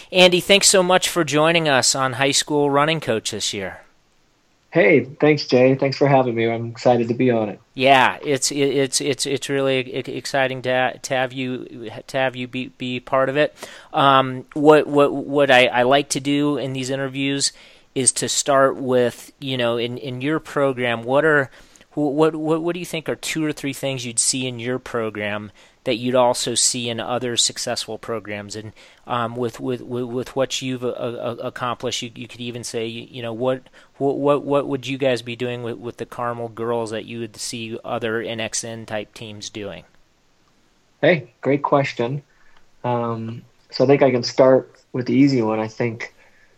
Andy, thanks so much for joining us on High School Running Coach this year. Hey, thanks, Jay. Thanks for having me. I'm excited to be on it. Yeah, it's really exciting to have you be part of it. What I like to do in these interviews is to start with, in your program, what do you think are two or three things you'd see in your program that you'd also see in other successful programs? And with what you've accomplished, you could even say, what would you guys be doing with the Carmel girls that you would see other NXN type teams doing? Hey, great question. So I think I can start with the easy one. I think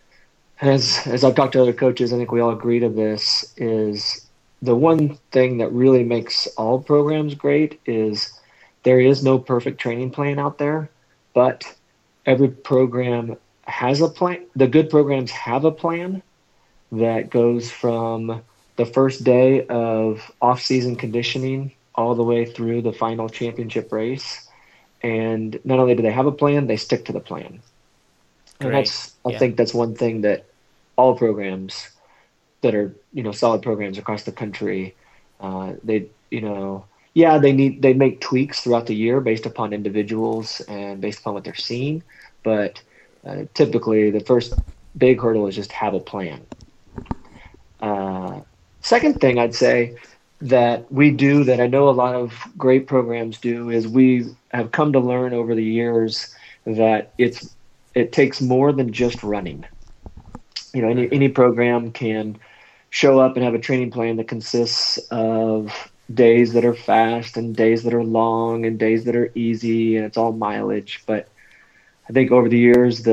as I've talked to other coaches, I think we all agree to this is the one thing that really makes all programs great is there is no perfect training plan out there, but every program has a plan. The good programs have a plan that goes from the first day of off-season conditioning all the way through the final championship race. And not only do they have a plan, they stick to the plan. And Great. I Yeah. think that's one thing that all programs that are, solid programs across the country, they, yeah, they make tweaks throughout the year based upon individuals and based upon what they're seeing. But typically the first big hurdle is just have a plan. Uh, Second thing I'd say that we do that I know a lot of great programs do is we have come to learn over the years that it takes more than just running. Any program can show up and have a training plan that consists of days that are fast and days that are long and days that are easy, and it's all mileage. But I think over the years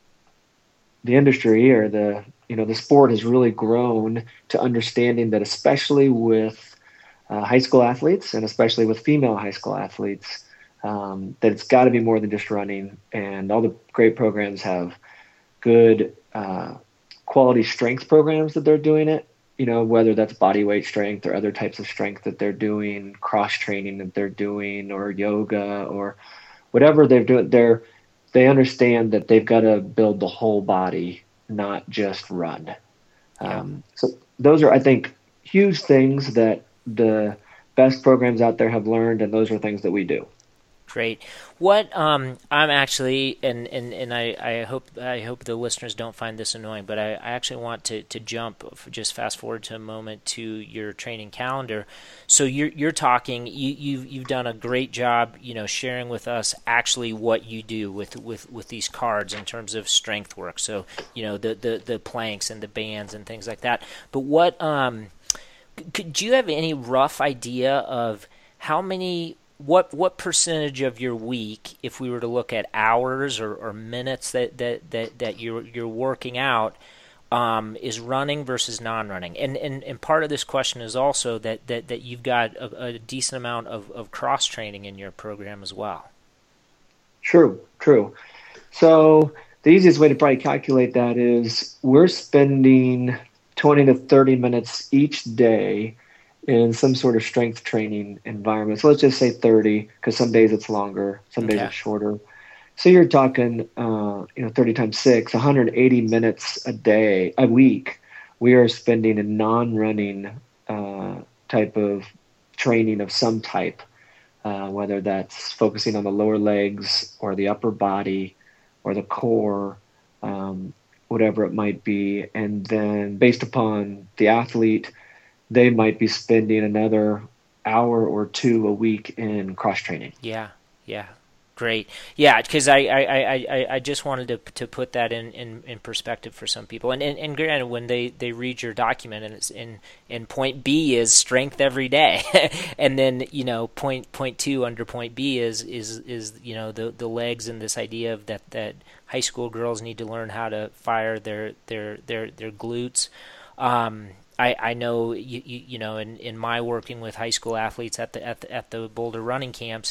the industry or the sport has really grown to understanding that, especially with high school athletes and especially with female high school athletes, that it's got to be more than just running. And all the great programs have good quality strength programs that they're doing it. Whether that's body weight strength or other types of strength that they're doing, cross training that they're doing, or yoga or whatever they're doing. They understand that they've got to build the whole body, not just run. Yeah. So those are, I think, huge things that the best programs out there have learned, and those are things that we do. Great. What I'm actually, and I hope the listeners don't find this annoying, but I actually want to jump, just fast forward to a moment to your training calendar. So you're talking, you've done a great job, sharing with us actually what you do with these cards in terms of strength work. So the planks and the bands and things like that. But do you have any rough idea of how many? What percentage of your week, if we were to look at hours or minutes that you're working out, is running versus non-running? And part of this question is also that you've got a decent amount of cross training in your program as well. True, true. So the easiest way to probably calculate that is we're spending 20 to 30 minutes each day in some sort of strength training environment. So let's just say 30, because some days it's longer, some days Okay. it's shorter. So you're talking, 30 times 6, 180 minutes a week. We are spending in non-running type of training of some type, whether that's focusing on the lower legs or the upper body or the core, whatever it might be. And then based upon the athlete, they might be spending another hour or two a week in cross training. Yeah. Yeah. Great. Yeah, because I just wanted to put that in perspective for some people. And granted, when they read your document and it's in point B is strength every day, and then point two under point B is the legs and this idea of that high school girls need to learn how to fire their glutes. I know in my working with high school athletes at the Boulder running camps,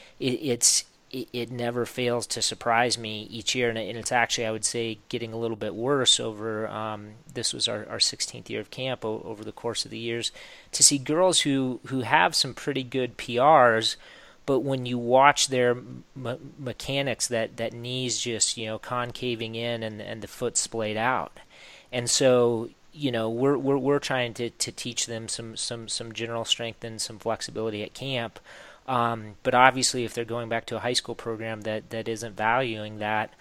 it never fails to surprise me each year, and it's actually, I would say, getting a little bit worse over. This was our 16th year of camp over the course of the years, to see girls who have some pretty good PRs, but when you watch their mechanics, that knees just, concaving in and the foot splayed out. And so, we're trying to teach them some general strength and some flexibility at camp. But obviously, if they're going back to a high school program that isn't valuing that,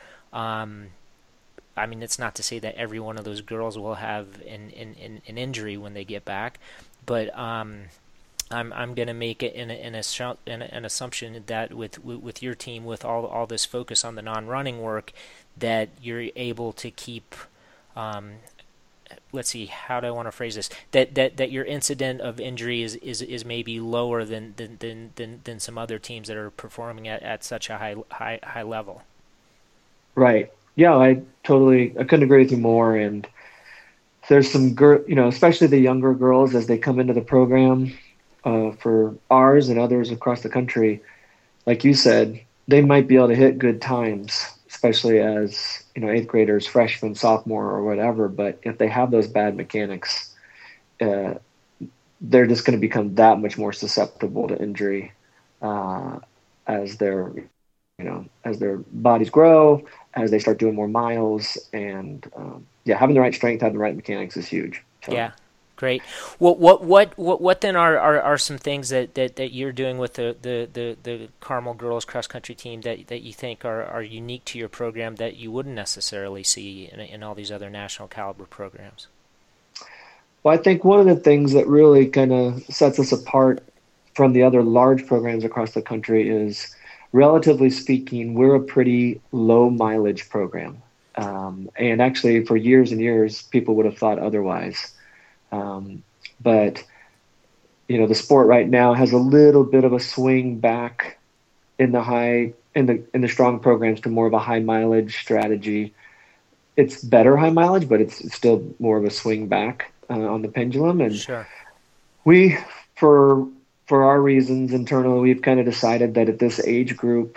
I mean, it's not to say that every one of those girls will have an injury when they get back, but I'm going to make it an assumption that with your team, with all this focus on the non-running work, that you're able to keep. Let's see, how do I want to phrase this? That your incident of injury is maybe lower than some other teams that are performing at such a high level. Right. Yeah, I couldn't agree with you more. And there's some especially the younger girls as they come into the program, for ours and others across the country, like you said, they might be able to hit good times, especially as, eighth graders, freshmen, sophomore, or whatever. But if they have those bad mechanics, they're just going to become that much more susceptible to injury as their bodies grow, as they start doing more miles. And having the right strength, having the right mechanics is huge. So. Yeah. Great. What then are some things that you're doing with the Carmel girls cross country team that you think are unique to your program that you wouldn't necessarily see in all these other national caliber programs? Well, I think one of the things that really kind of sets us apart from the other large programs across the country is, relatively speaking, we're a pretty low mileage program. And actually for years and years, people would have thought otherwise. But the sport right now has a little bit of a swing back in the strong programs to more of a high mileage strategy. It's better high mileage, but it's still more of a swing back on the pendulum. And sure. We, for our reasons internally, we've kind of decided that at this age group,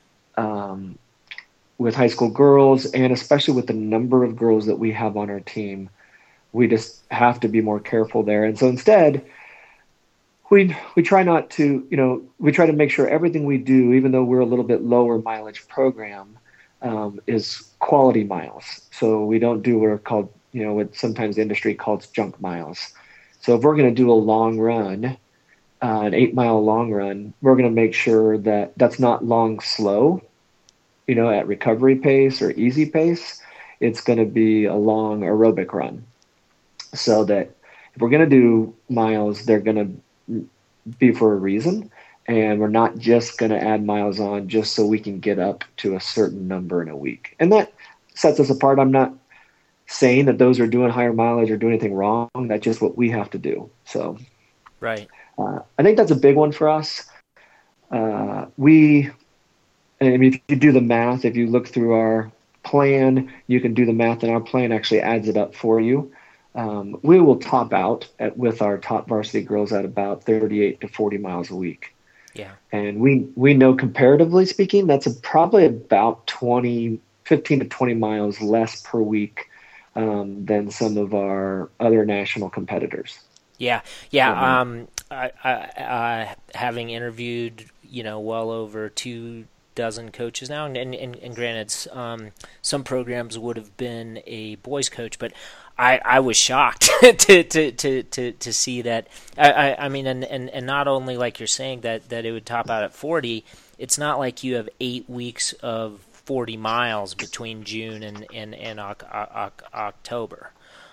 with high school girls, and especially with the number of girls that we have on our team, we just have to be more careful there. And so instead, we try not to, we try to make sure everything we do, even though we're a little bit lower mileage program, is quality miles. So we don't do what are called, what sometimes the industry calls junk miles. So if we're going to do a long run, an 8-mile long run, we're going to make sure that that's not long, slow, at recovery pace or easy pace. It's going to be a long aerobic run. So that if we're going to do miles, they're going to be for a reason. And we're not just going to add miles on just so we can get up to a certain number in a week. And that sets us apart. I'm not saying that those are doing higher mileage or doing anything wrong. That's just what we have to do. So right. I think that's a big one for us. If you do the math, if you look through our plan, you can do the math, and our plan actually adds it up for you. We will top out with our top varsity girls at about 38 to 40 miles a week. Yeah. And we know, comparatively speaking, that's probably about 15 to 20 miles less per week than some of our other national competitors. Yeah. Yeah. I having interviewed, well over 24 coaches now, and granted, some programs would have been a boys coach, but I was shocked to see that. I mean, and not only like you're saying that it would top out at 40. It's not like you have 8 weeks of 40 miles between June and October.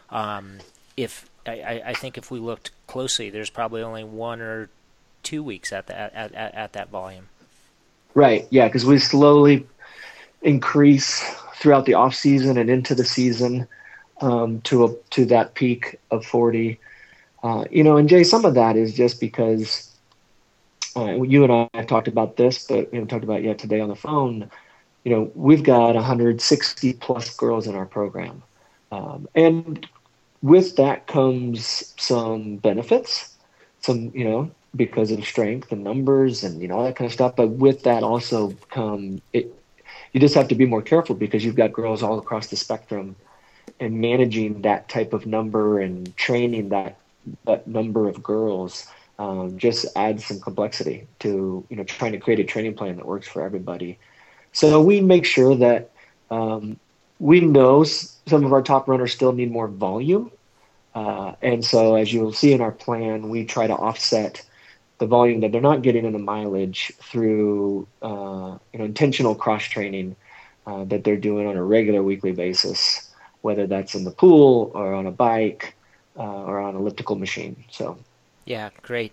I think if we looked closely, there's probably only 1 or 2 weeks at that volume. Right. Yeah, because we slowly increase throughout the off season and into the season to that peak of 40. And Jay, some of that is just because you and I have talked about this, but we haven't talked about it yet today on the phone. We've got 160 plus girls in our program, and with that comes some benefits, because of strength and numbers and, all that kind of stuff. But with that also you just have to be more careful because you've got girls all across the spectrum, and managing that type of number and training that number of girls just adds some complexity to, trying to create a training plan that works for everybody. So we make sure that we know some of our top runners still need more volume. And so as you'll see in our plan, we try to offset the volume that they're not getting in the mileage through intentional cross training that they're doing on a regular weekly basis, whether that's in the pool or on a bike or on an elliptical machine. So Yeah, great.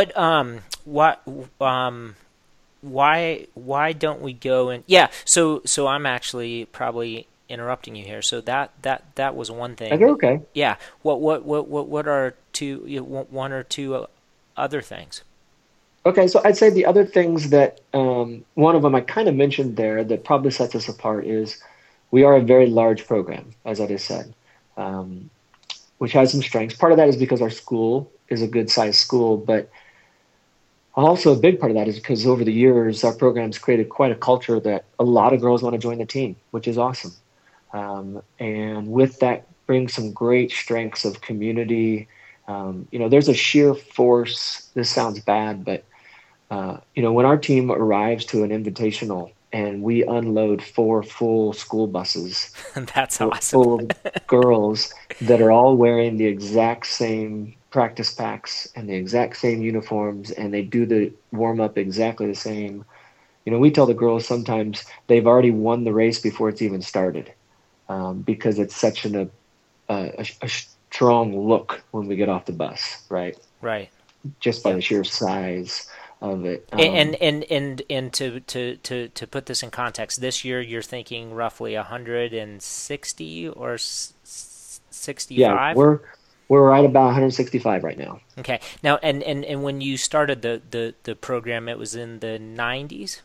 Why don't we go and yeah? So I'm actually probably interrupting you here. So that was one thing. okay. Yeah. What are one or two other things? Okay, so I'd say the other things that one of them I kind of mentioned there that probably sets us apart is we are a very large program, as I just said, which has some strengths. Part of that is because our school is a good sized school, but also a big part of that is because over the years our program's created quite a culture that a lot of girls want to join the team, which is awesome. And with that brings some great strengths of community. There's a sheer force. This sounds bad, but when our team arrives to an invitational and we unload 4 full school buses That's awesome. full of girls that are all wearing the exact same practice packs and the exact same uniforms, and they do the warm up exactly the same. We tell the girls sometimes they've already won the race before it's even started, because it's such a strong look when we get off the bus, right? Right. Just by Yep. the sheer size of it. And to put this in context, this year you're thinking roughly 160 or Yeah, 65? we're right about 165 right now. Okay. Now, and when you started the program, it was in the 90s?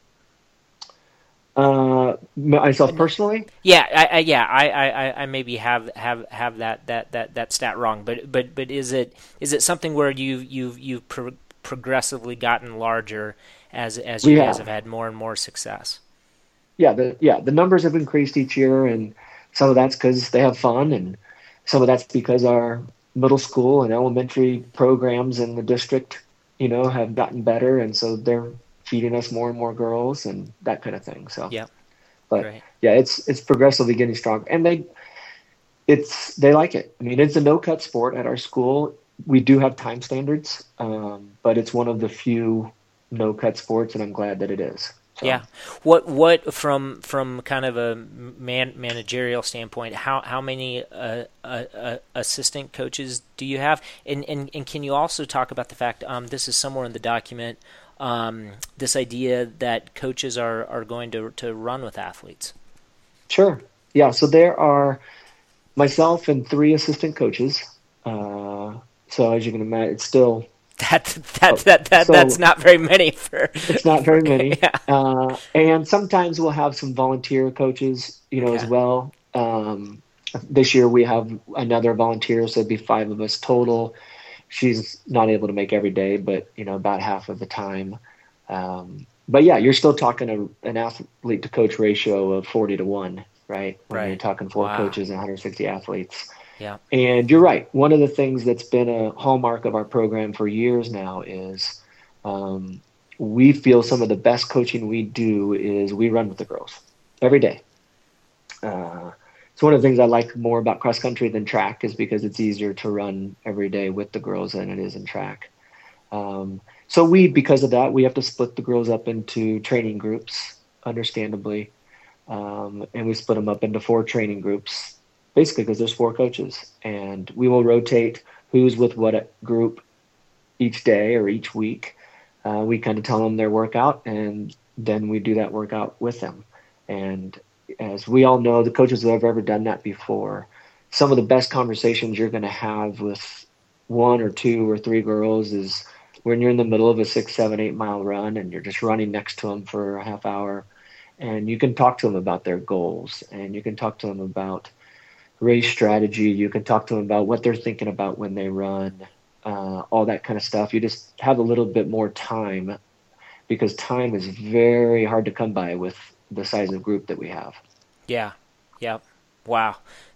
Myself personally, Yeah, I maybe have that stat wrong, but is it something where you've progressively gotten larger as you we guys have. have had more and more success? The numbers have increased each year, and some of that's because they have fun, and some of that's because our middle school and elementary programs in the district, have gotten better, and so they're feeding us more and more girls and that kind of thing. So, Yep, but great. yeah, it's progressively getting stronger, and they like it. I mean, it's a no cut sport at our school. We do have time standards, but it's one of the few no cut sports, and I'm glad that it is. So. Yeah. What from kind of a managerial standpoint, how many assistant coaches do you have? And can you also talk about the fact, this is somewhere in the document, this idea that coaches are going to run with athletes? Sure. Yeah. So there are myself and 3 assistant coaches. So as you can imagine, it's still That's not very many for. it's not very many. Yeah. And sometimes we'll have some volunteer coaches, as Okay. well. This year we have another volunteer, so it'd be 5 of us total. She's not able to make every day, but about half of the time. But yeah, you're still talking an athlete to coach ratio of 40-1, right? When you're Right. talking 4 Wow. coaches and 160 athletes. Yeah. And you're right. One of the things that's been a hallmark of our program for years now is we feel some of the best coaching we do is we run with the girls every day. It's one of the things I like more about cross country than track is because it's easier to run every day with the girls than it is in track. So because of that, we have to split the girls up into training groups, understandably. And we split them up into 4 training groups, basically because there's 4 coaches. And we will rotate who's with what group each day or each week. We kind of tell them their workout, and then we do that workout with them. And as we all know, the coaches who have ever done that before, some of the best conversations you're going to have with 1 or 2 or 3 girls is when you're in the middle of a 6, 7, 8 mile run and you're just running next to them for a half hour, and you can talk to them about their goals, and you can talk to them about race strategy. You can talk to them about what they're thinking about when they run, all that kind of stuff. You just have a little bit more time because time is very hard to come by with the size of group that we have. Yeah. Yeah. Wow.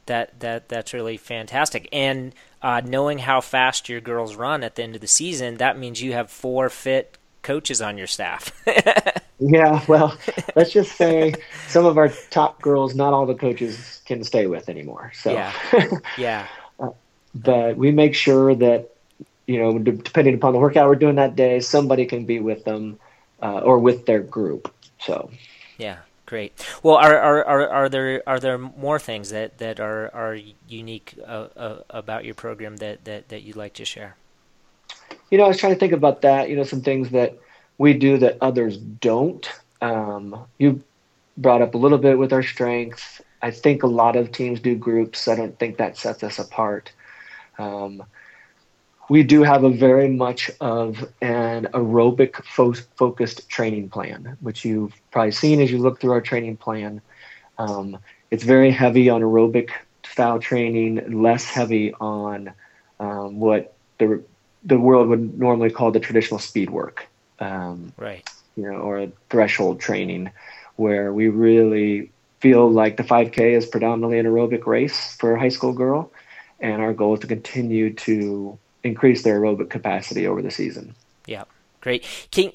That's really fantastic. And knowing how fast your girls run at the end of the season, that means you have 4 fit coaches on your staff. Yeah, well, let's just say some of our top girls, not all the coaches can stay with anymore. So, Yeah, yeah, but we make sure that, depending upon the workout we're doing that day, somebody can be with them or with their group. So, yeah. Great. Well, are there more things that are unique about your program that you'd like to share? I was trying to think about that, some things that we do that others don't. You brought up a little bit with our strength. I think a lot of teams do groups. I don't think that sets us apart. Um, we do have a very much of an aerobic focused training plan, which you've probably seen as you look through our training plan. It's very heavy on aerobic style training, less heavy on what the world would normally call the traditional speed work, Right. or threshold training, where we really feel like the 5K is predominantly an aerobic race for a high school girl, and our goal is to continue to increase their aerobic capacity over the season. Yeah. Great.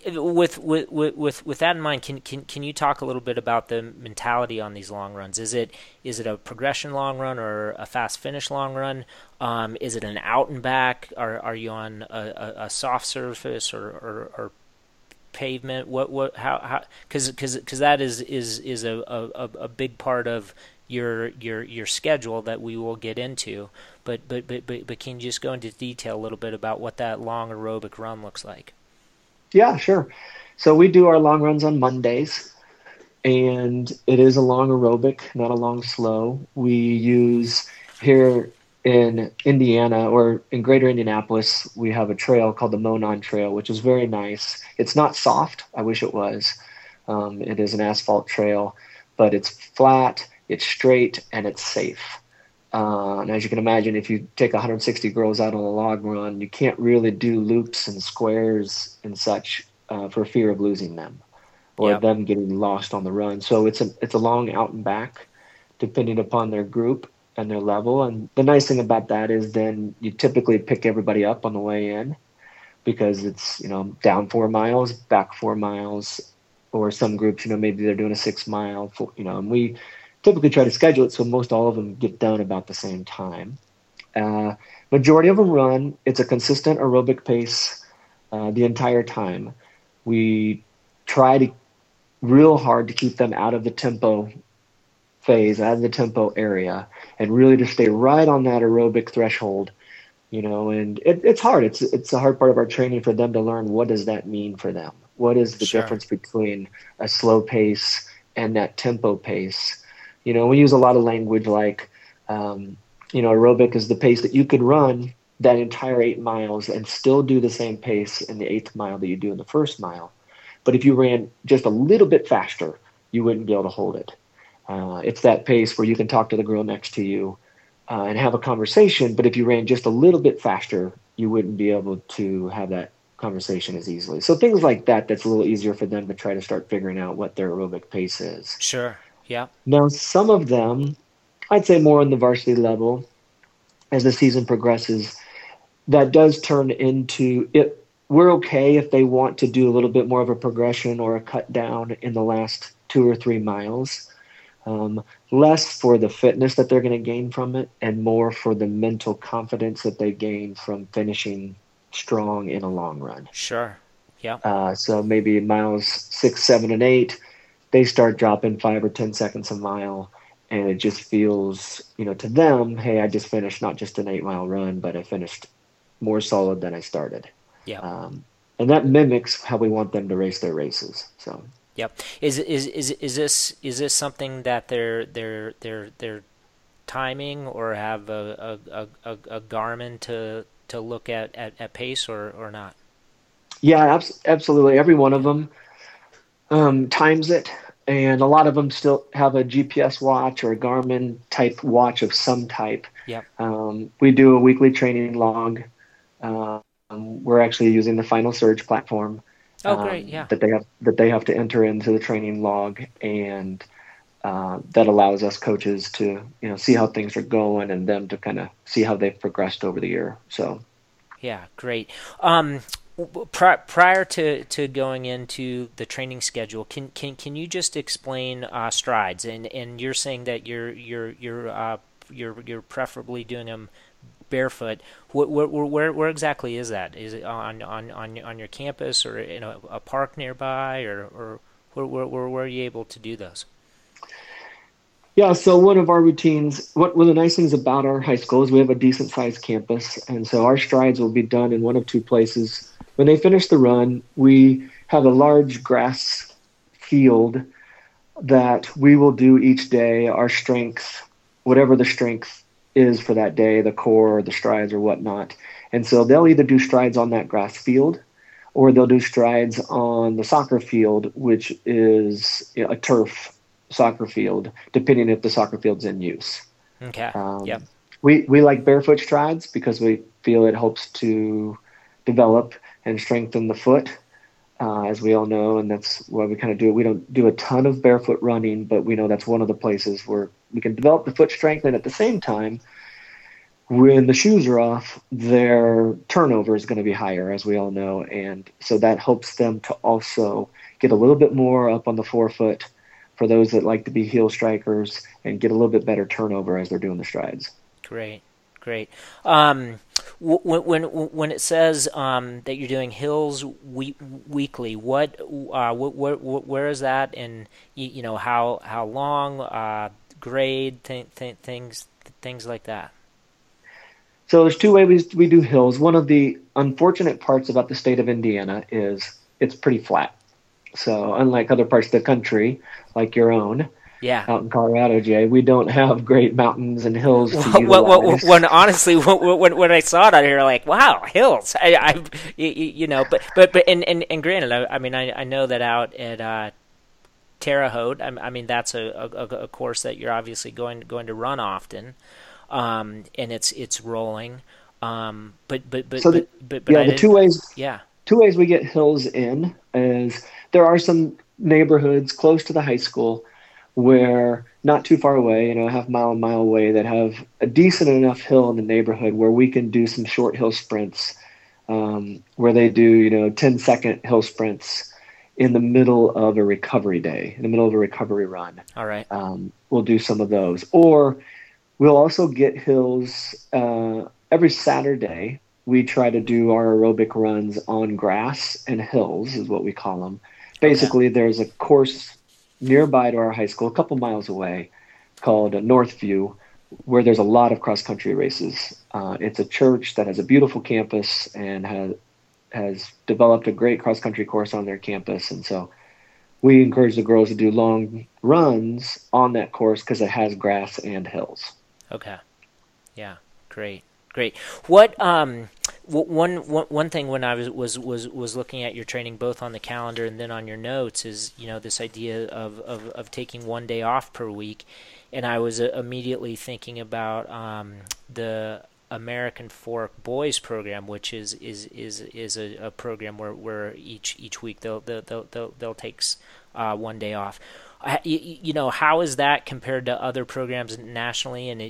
With that in mind, can you talk a little bit about the mentality on these long runs? Is it a progression long run or a fast finish long run? Is it an out and back? Are you on a soft surface or pavement? How? Because that is a big part of your schedule that we will get into. But can you just go into detail a little bit about what that long aerobic run looks like? Yeah, sure. So we do our long runs on Mondays, and it is a long aerobic, not a long slow. We use here in Indiana or in greater Indianapolis, we have a trail called the Monon Trail, which is very nice. It's not soft. I wish it was. It is an asphalt trail, but it's flat, it's straight, and it's safe. And as you can imagine, if you take 160 girls out on a log run, you can't really do loops and squares and such for fear of losing them or Yep. them getting lost on the run. So it's a long out and back, depending upon their group and their level. And the nice thing about that is then you typically pick everybody up on the way in because it's down 4 miles, back 4 miles, or some groups maybe they're doing a 6 mile, and we typically try to schedule it so most all of them get done about the same time. Majority of them run. It's a consistent aerobic pace the entire time. We try to real hard to keep them out of the tempo phase, out of the tempo area, and really to stay right on that aerobic threshold. And it's hard. It's a hard part of our training for them to learn what does that mean for them. What is the Sure. difference between a slow pace and that tempo pace? We use a lot of language like, aerobic is the pace that you could run that entire 8 miles and still do the same pace in the 8th mile that you do in the 1st mile. But if you ran just a little bit faster, you wouldn't be able to hold it. It's that pace where you can talk to the girl next to you and have a conversation. But if you ran just a little bit faster, you wouldn't be able to have that conversation as easily. So things like that, that's a little easier for them to try to start figuring out what their aerobic pace is. Sure. Yeah. Now, some of them, I'd say more on the varsity level, as the season progresses, that does turn into it. We're okay if they want to do a little bit more of a progression or a cut down in the last 2 or 3 miles. Less for the fitness that they're going to gain from it and more for the mental confidence that they gain from finishing strong in a long run. Sure. Yeah. So maybe miles 6, 7, and 8, they start dropping 5 or 10 seconds a mile, and it just feels, to them, hey, I just finished not just an 8-mile run, but I finished more solid than I started. Yeah. And that mimics how we want them to race their races. So. Yep. Is this something that they're timing or have a Garmin to look at pace or not? Yeah, absolutely. Every one of them times it, and a lot of them still have a GPS watch or a Garmin type watch of some type. Yep. We do a weekly training log. We're actually using the Final Surge platform. Oh, great! Yeah. That they have to enter into the training log, and that allows us coaches to, see how things are going and them to kind of see how they've progressed over the year. So, Yeah, great. Prior to going into the training schedule, can you just explain strides? And you're saying that you're preferably doing them barefoot. Where exactly is that? Is it on your campus or in a park nearby, or where are you able to do those? yeah, so one of our routines, one of the nice things about our high school is we have a decent sized campus. And so our strides will be done in one of two places. When they finish the run, we have a large grass field that we will do each day, our strength, whatever the strength is for that day, the core, the strides, or whatnot. And so they'll either do strides on that grass field or they'll do strides on the soccer field, which is a turf soccer field, depending if the soccer field's in use. Okay. Yep. We like barefoot strides because we feel it helps to develop and strengthen the foot, as we all know, and that's why we kind of do it. We don't do a ton of barefoot running, but we know that's one of the places where we can develop the foot strength, and at the same time, when the shoes are off, their turnover is going to be higher, as we all know, and so that helps them to also get a little bit more up on the forefoot for those that like to be heel strikers and get a little bit better turnover as they're doing the strides. Great. When it says that you're doing hills weekly, where is that, and how long, grade, things like that? So there's two ways we do hills. One of the unfortunate parts about the state of Indiana is it's pretty flat. So unlike other parts of the country, like your own, yeah, out in Colorado, Jay, we don't have great mountains and hills to utilize. Honestly, when I saw it out here, like, wow, hills. But granted, I know that out at Terre Haute, I mean that's a course that you're obviously going to run often, and it's rolling. The two ways we get hills in is there are some neighborhoods close to the high school where not too far away, a half mile away, that have a decent enough hill in the neighborhood where we can do some short hill sprints, where they do 10-second hill sprints in the middle of a recovery day, in the middle of a recovery run. All right. We'll do some of those, or we'll also get hills every Saturday. We try to do our aerobic runs on grass and hills, is what we call them. Basically, There's a course nearby to our high school, a couple miles away, called Northview, where there's a lot of cross-country races. It's a church that has a beautiful campus and has developed a great cross-country course on their campus. And so we encourage the girls to do long runs on that course because it has grass and hills. Okay. Yeah. Great. What one thing when I was looking at your training, both on the calendar and then on your notes, is this idea of taking one day off per week, and I was immediately thinking about the American Fork Boys program, which is a program where each week they'll take one day off. How is that compared to other programs nationally? And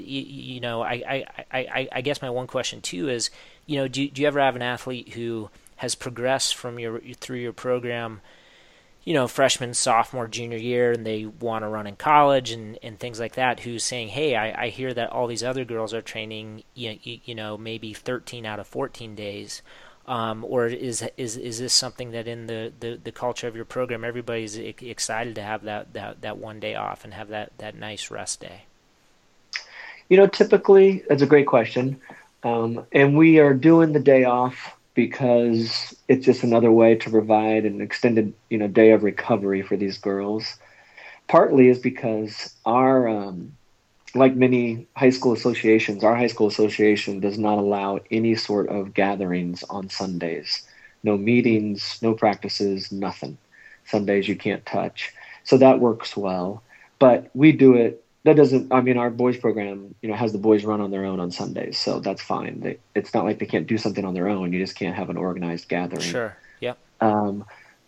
I guess my one question too is, do you ever have an athlete who has progressed through your program, freshman, sophomore, junior year, and they want to run in college and things like that, who's saying, hey, I hear that all these other girls are training, maybe 13 out of 14 days. Or is this something that in the culture of your program, everybody's excited to have that one day off and have that nice rest day? Typically, that's a great question. And we are doing the day off because it's just another way to provide an extended, day of recovery for these girls. Partly is because our, like many high school associations, our high school association does not allow any sort of gatherings on Sundays. No meetings, no practices, nothing. Sundays you can't touch. So that works well. But we do it. That doesn't, our boys program, has the boys run on their own on Sundays. So that's fine. It's not like they can't do something on their own. You just can't have an organized gathering. Sure. Yep.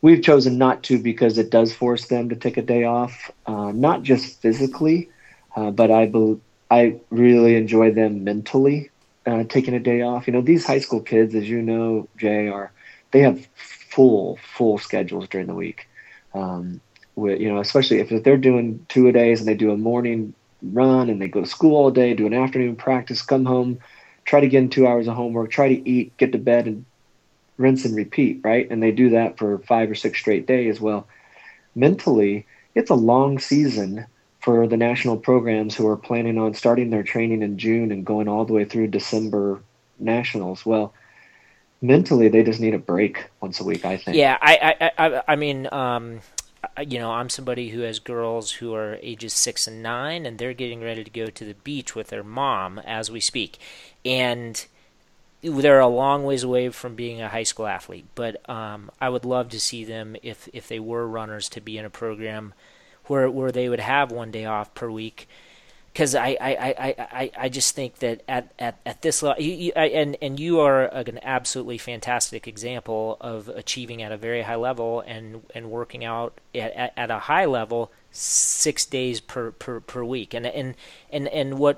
we've chosen not to because it does force them to take a day off, not just physically, but I really enjoy them mentally taking a day off. You know, these high school kids, as you know, Jay, they have full schedules during the week. You know, especially if they're doing 2-a-days and they do a morning run and they go to school all day, do an afternoon practice, come home, try to get in 2 hours of homework, try to eat, get to bed, and rinse and repeat, right? And they do that for 5 or 6 straight days. Well, mentally, it's a long season for the national programs who are planning on starting their training in June and going all the way through December nationals. Well, mentally, they just need a break once a week, I think. Yeah, I mean, you know, I'm somebody who has girls who are ages 6 and 9, and they're getting ready to go to the beach with their mom as we speak, and they're a long ways away from being a high school athlete. But I would love to see them, if they were runners, to be in a program where they would have 1 day off per week. Because I just think that at this level, and you are an absolutely fantastic example of achieving at a very high level and working out at a high level 6 days per week. And what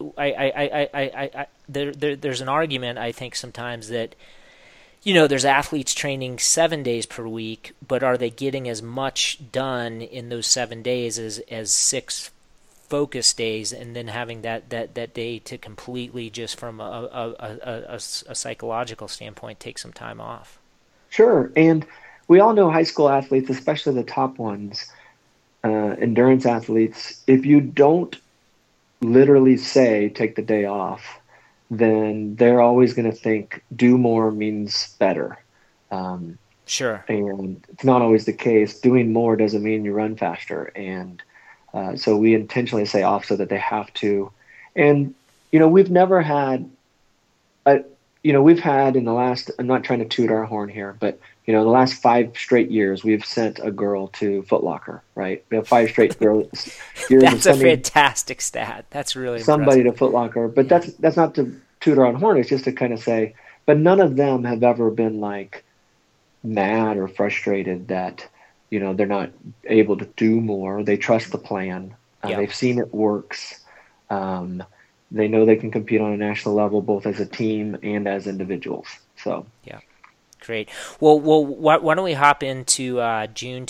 there's an argument, I think, sometimes that, you know, there's athletes training 7 days per week, but are they getting as much done in those 7 days as 6 focus days, and then having that day to completely, just from a psychological standpoint, take some time off? Sure. And we all know high school athletes, especially the top ones, endurance athletes, if you don't literally say take the day off, then they're always going to think do more means better. Sure. And it's not always the case. Doing more doesn't mean you run faster. And so we intentionally say off so that they have to. And, you know, we've never had, we've had in the last, I'm not trying to toot our horn here, but, you know, in the last 5 straight years, we've sent a girl to Foot Locker, right? We have 5 straight years. That's a fantastic stat. That's really somebody impressive. To Foot Locker. But that's not to toot our own horn. It's just to kind of say, but none of them have ever been like mad or frustrated that, you know, they're not able to do more. They trust the plan. They've seen it works. They know they can compete on a national level, both as a team and as individuals. So yeah, great. Well, why don't we hop into June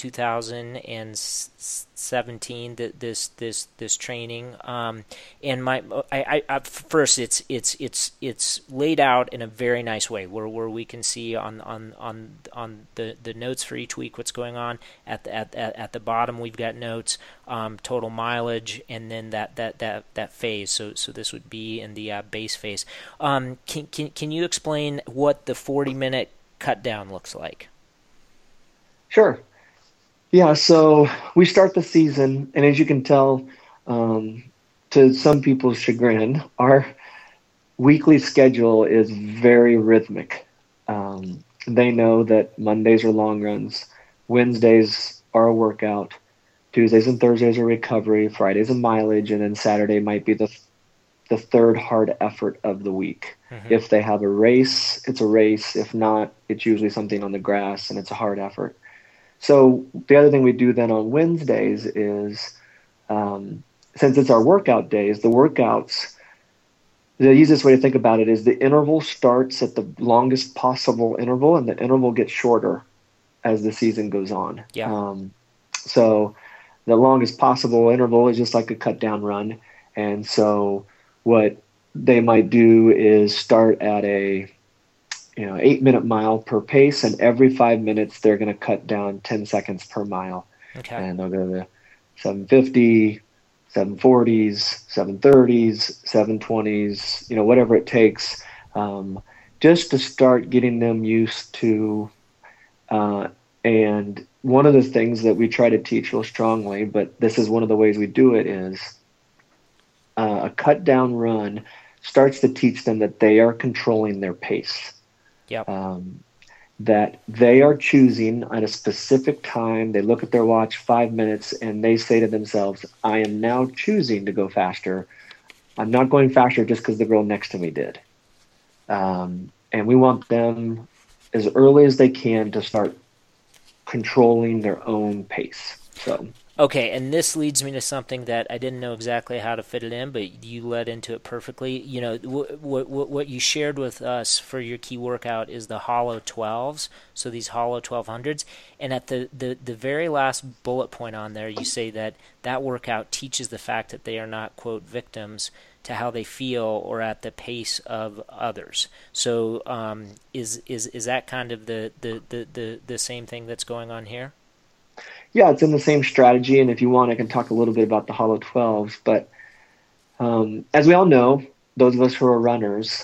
2017? This training. And first, it's laid out in a very nice way, where we can see on the notes for each week what's going on. At the bottom, we've got notes, total mileage, and then that phase. So this would be in the base phase. Can you explain what the 40-minute cut down looks like? Sure. Yeah, so we start the season, and as you can tell, to some people's chagrin, our weekly schedule is very rhythmic. They know that Mondays are long runs, Wednesdays are a workout, Tuesdays and Thursdays are recovery, Fridays a mileage, and then Saturday might be the third hard effort of the week. Mm-hmm. If they have a race, it's a race. If not, it's usually something on the grass, and it's a hard effort. So the other thing we do then on Wednesdays is, since it's our workout days, the easiest way to think about it is the interval starts at the longest possible interval, and the interval gets shorter as the season goes on. Yeah. So the longest possible interval is just like a cut down run. And so what they might do is start at a 8-minute mile per pace, and every 5 minutes they're going to cut down 10 seconds per mile. Okay. And they'll go to 750, 740s, 730s, 720s, whatever it takes, just to start getting them used to. And one of the things that we try to teach real strongly, but this is one of the ways we do it, is a cut down run starts to teach them that they are controlling their pace. Yep. That they are choosing at a specific time. They look at their watch, 5 minutes, and they say to themselves, I am now choosing to go faster. I'm not going faster just because the girl next to me did. And we want them as early as they can to start controlling their own pace. So. Okay, and this leads me to something that I didn't know exactly how to fit it in, but you led into it perfectly. You know, what you shared with us for your key workout is the hollow 12s, so these hollow 1200s. And at the very last bullet point on there, you say that that workout teaches the fact that they are not, quote, victims to how they feel or at the pace of others. So is that kind of the same thing that's going on here? Yeah, it's in the same strategy, and if you want, I can talk a little bit about the Hollow 12s. But as we all know, those of us who are runners,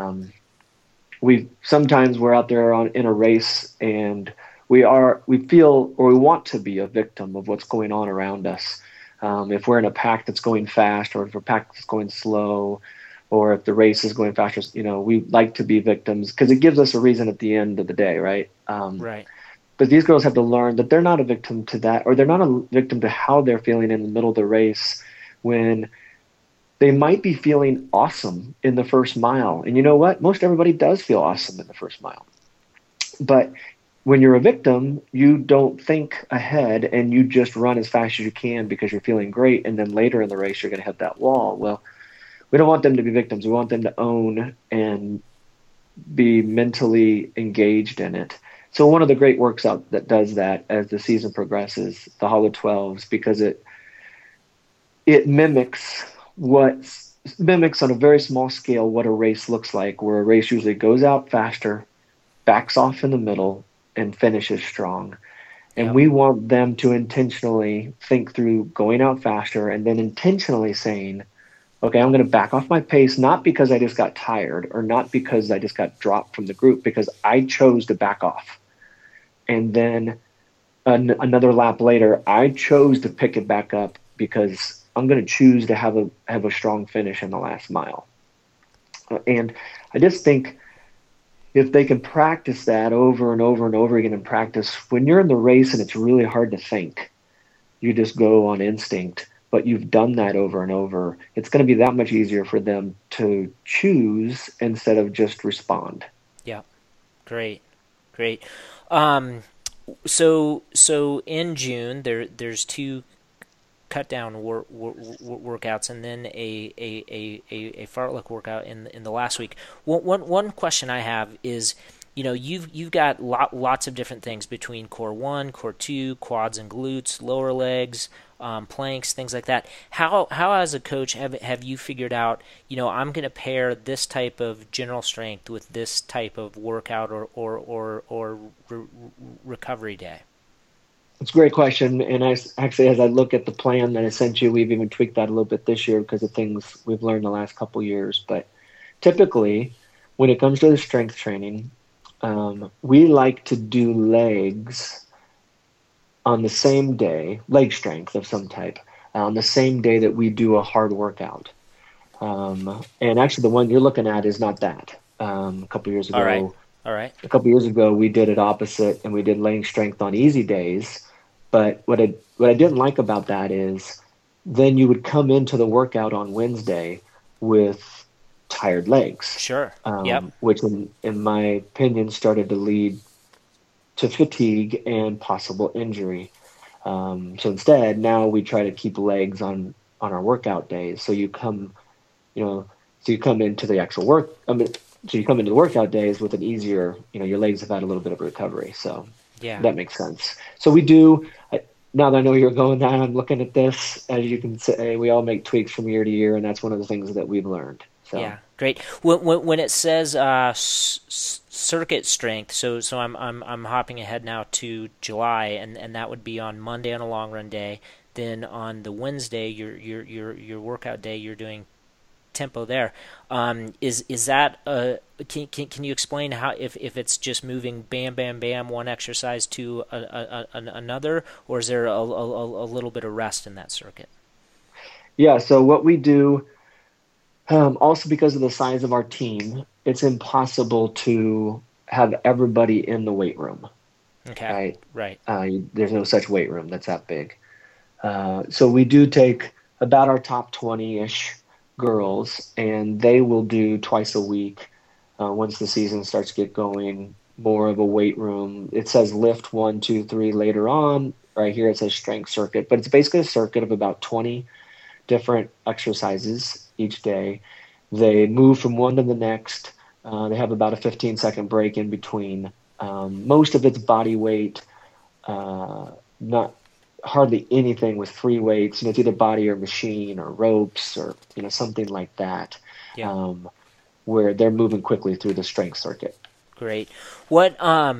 we're out there in a race, and we feel or we want to be a victim of what's going on around us. If we're in a pack that's going fast, or if a pack that's going slow, or if the race is going faster, we like to be victims because it gives us a reason at the end of the day, right? Right. But these girls have to learn that they're not a victim to that, or they're not a victim to how they're feeling in the middle of the race when they might be feeling awesome in the first mile. And you know what? Most everybody does feel awesome in the first mile. But when you're a victim, you don't think ahead and you just run as fast as you can because you're feeling great. And then later in the race, you're going to hit that wall. Well, we don't want them to be victims. We want them to own and be mentally engaged in it. So one of the great works out that does that as the season progresses, the Hollow 12s, because it mimics on a very small scale what a race looks like, where a race usually goes out faster, backs off in the middle, and finishes strong. And Yep. we want them to intentionally think through going out faster and then intentionally saying, okay, I'm going to back off my pace, not because I just got tired or not because I just got dropped from the group, because I chose to back off. And then another lap later, I chose to pick it back up because I'm going to choose to have a strong finish in the last mile. And I just think if they can practice that over and over and over again and practice, when you're in the race and it's really hard to think, you just go on instinct, but you've done that over and over, it's going to be that much easier for them to choose instead of just respond. Yeah. Great. So in June there's two cut down workouts and then a fartlek workout in the last week. One question I have is, you've got lots of different things between core 1, core 2, quads and glutes, lower legs, planks, things like that. How as a coach have you figured out, I'm going to pair this type of general strength with this type of workout or recovery day? It's a great question. And as I look at the plan that I sent you, we've even tweaked that a little bit this year because of things we've learned the last couple of years. But typically, when it comes to the strength training, we like to do legs on the same day, leg strength of some type, on the same day that we do a hard workout. And actually, the one you're looking at is not that. A couple years ago, All right. A couple years ago, we did it opposite, and we did leg strength on easy days. But what I didn't like about that is then you would come into the workout on Wednesday with tired legs. Sure. Yep. Which, in my opinion, started to lead to fatigue and possible injury. So instead, now we try to keep legs on our workout days. So you come into the actual work. So you come into the workout days with an easier, your legs have had a little bit of recovery. So yeah, that makes sense. So we do. Now that I know you're going down, I'm looking at this. As you can say, we all make tweaks from year to year, and that's one of the things that we've learned. So. Yeah, great. When it says circuit strength, so I'm hopping ahead now to July, and that would be on Monday on a long run day. Then on the Wednesday, your workout day, you're doing tempo there. Is that can you explain how if it's just moving bam bam bam one exercise to another, or is there a little bit of rest in that circuit? Yeah. So what we do. Also, because of the size of our team, it's impossible to have everybody in the weight room. Okay. Right. There's no such weight room that's that big. So we do take about our top 20-ish girls, and they will do twice a week once the season starts to get going, more of a weight room. It says lift 1, 2, 3 later on. Right here it says strength circuit, but it's basically a circuit of about 20 different exercises each day. They move from one to the next. They have about a 15-second break in between. Most of it's body weight, not hardly anything with free weights. It's either body or machine or ropes or something like that, Yeah. where they're moving quickly through the strength circuit. Great. What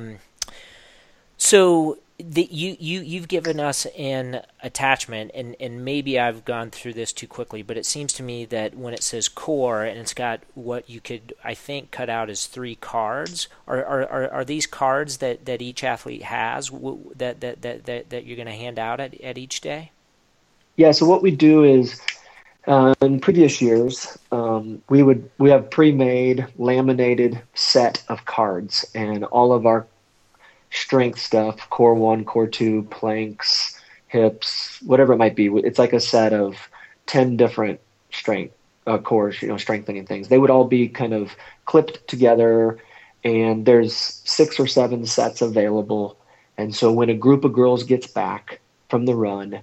so you've given us an attachment, and maybe I've gone through this too quickly, but it seems to me that when it says core and it's got what you could, I think, cut out as 3 cards. Are these cards that each athlete has that you're going to hand out at each day? Yeah. So what we do is, in previous years, we have pre-made laminated set of cards, and all of our strength stuff, core 1, core 2, planks, hips, whatever it might be. It's like a set of 10 different strength cores, strengthening things. They would all be kind of clipped together, and there's 6 or 7 sets available. And so when a group of girls gets back from the run,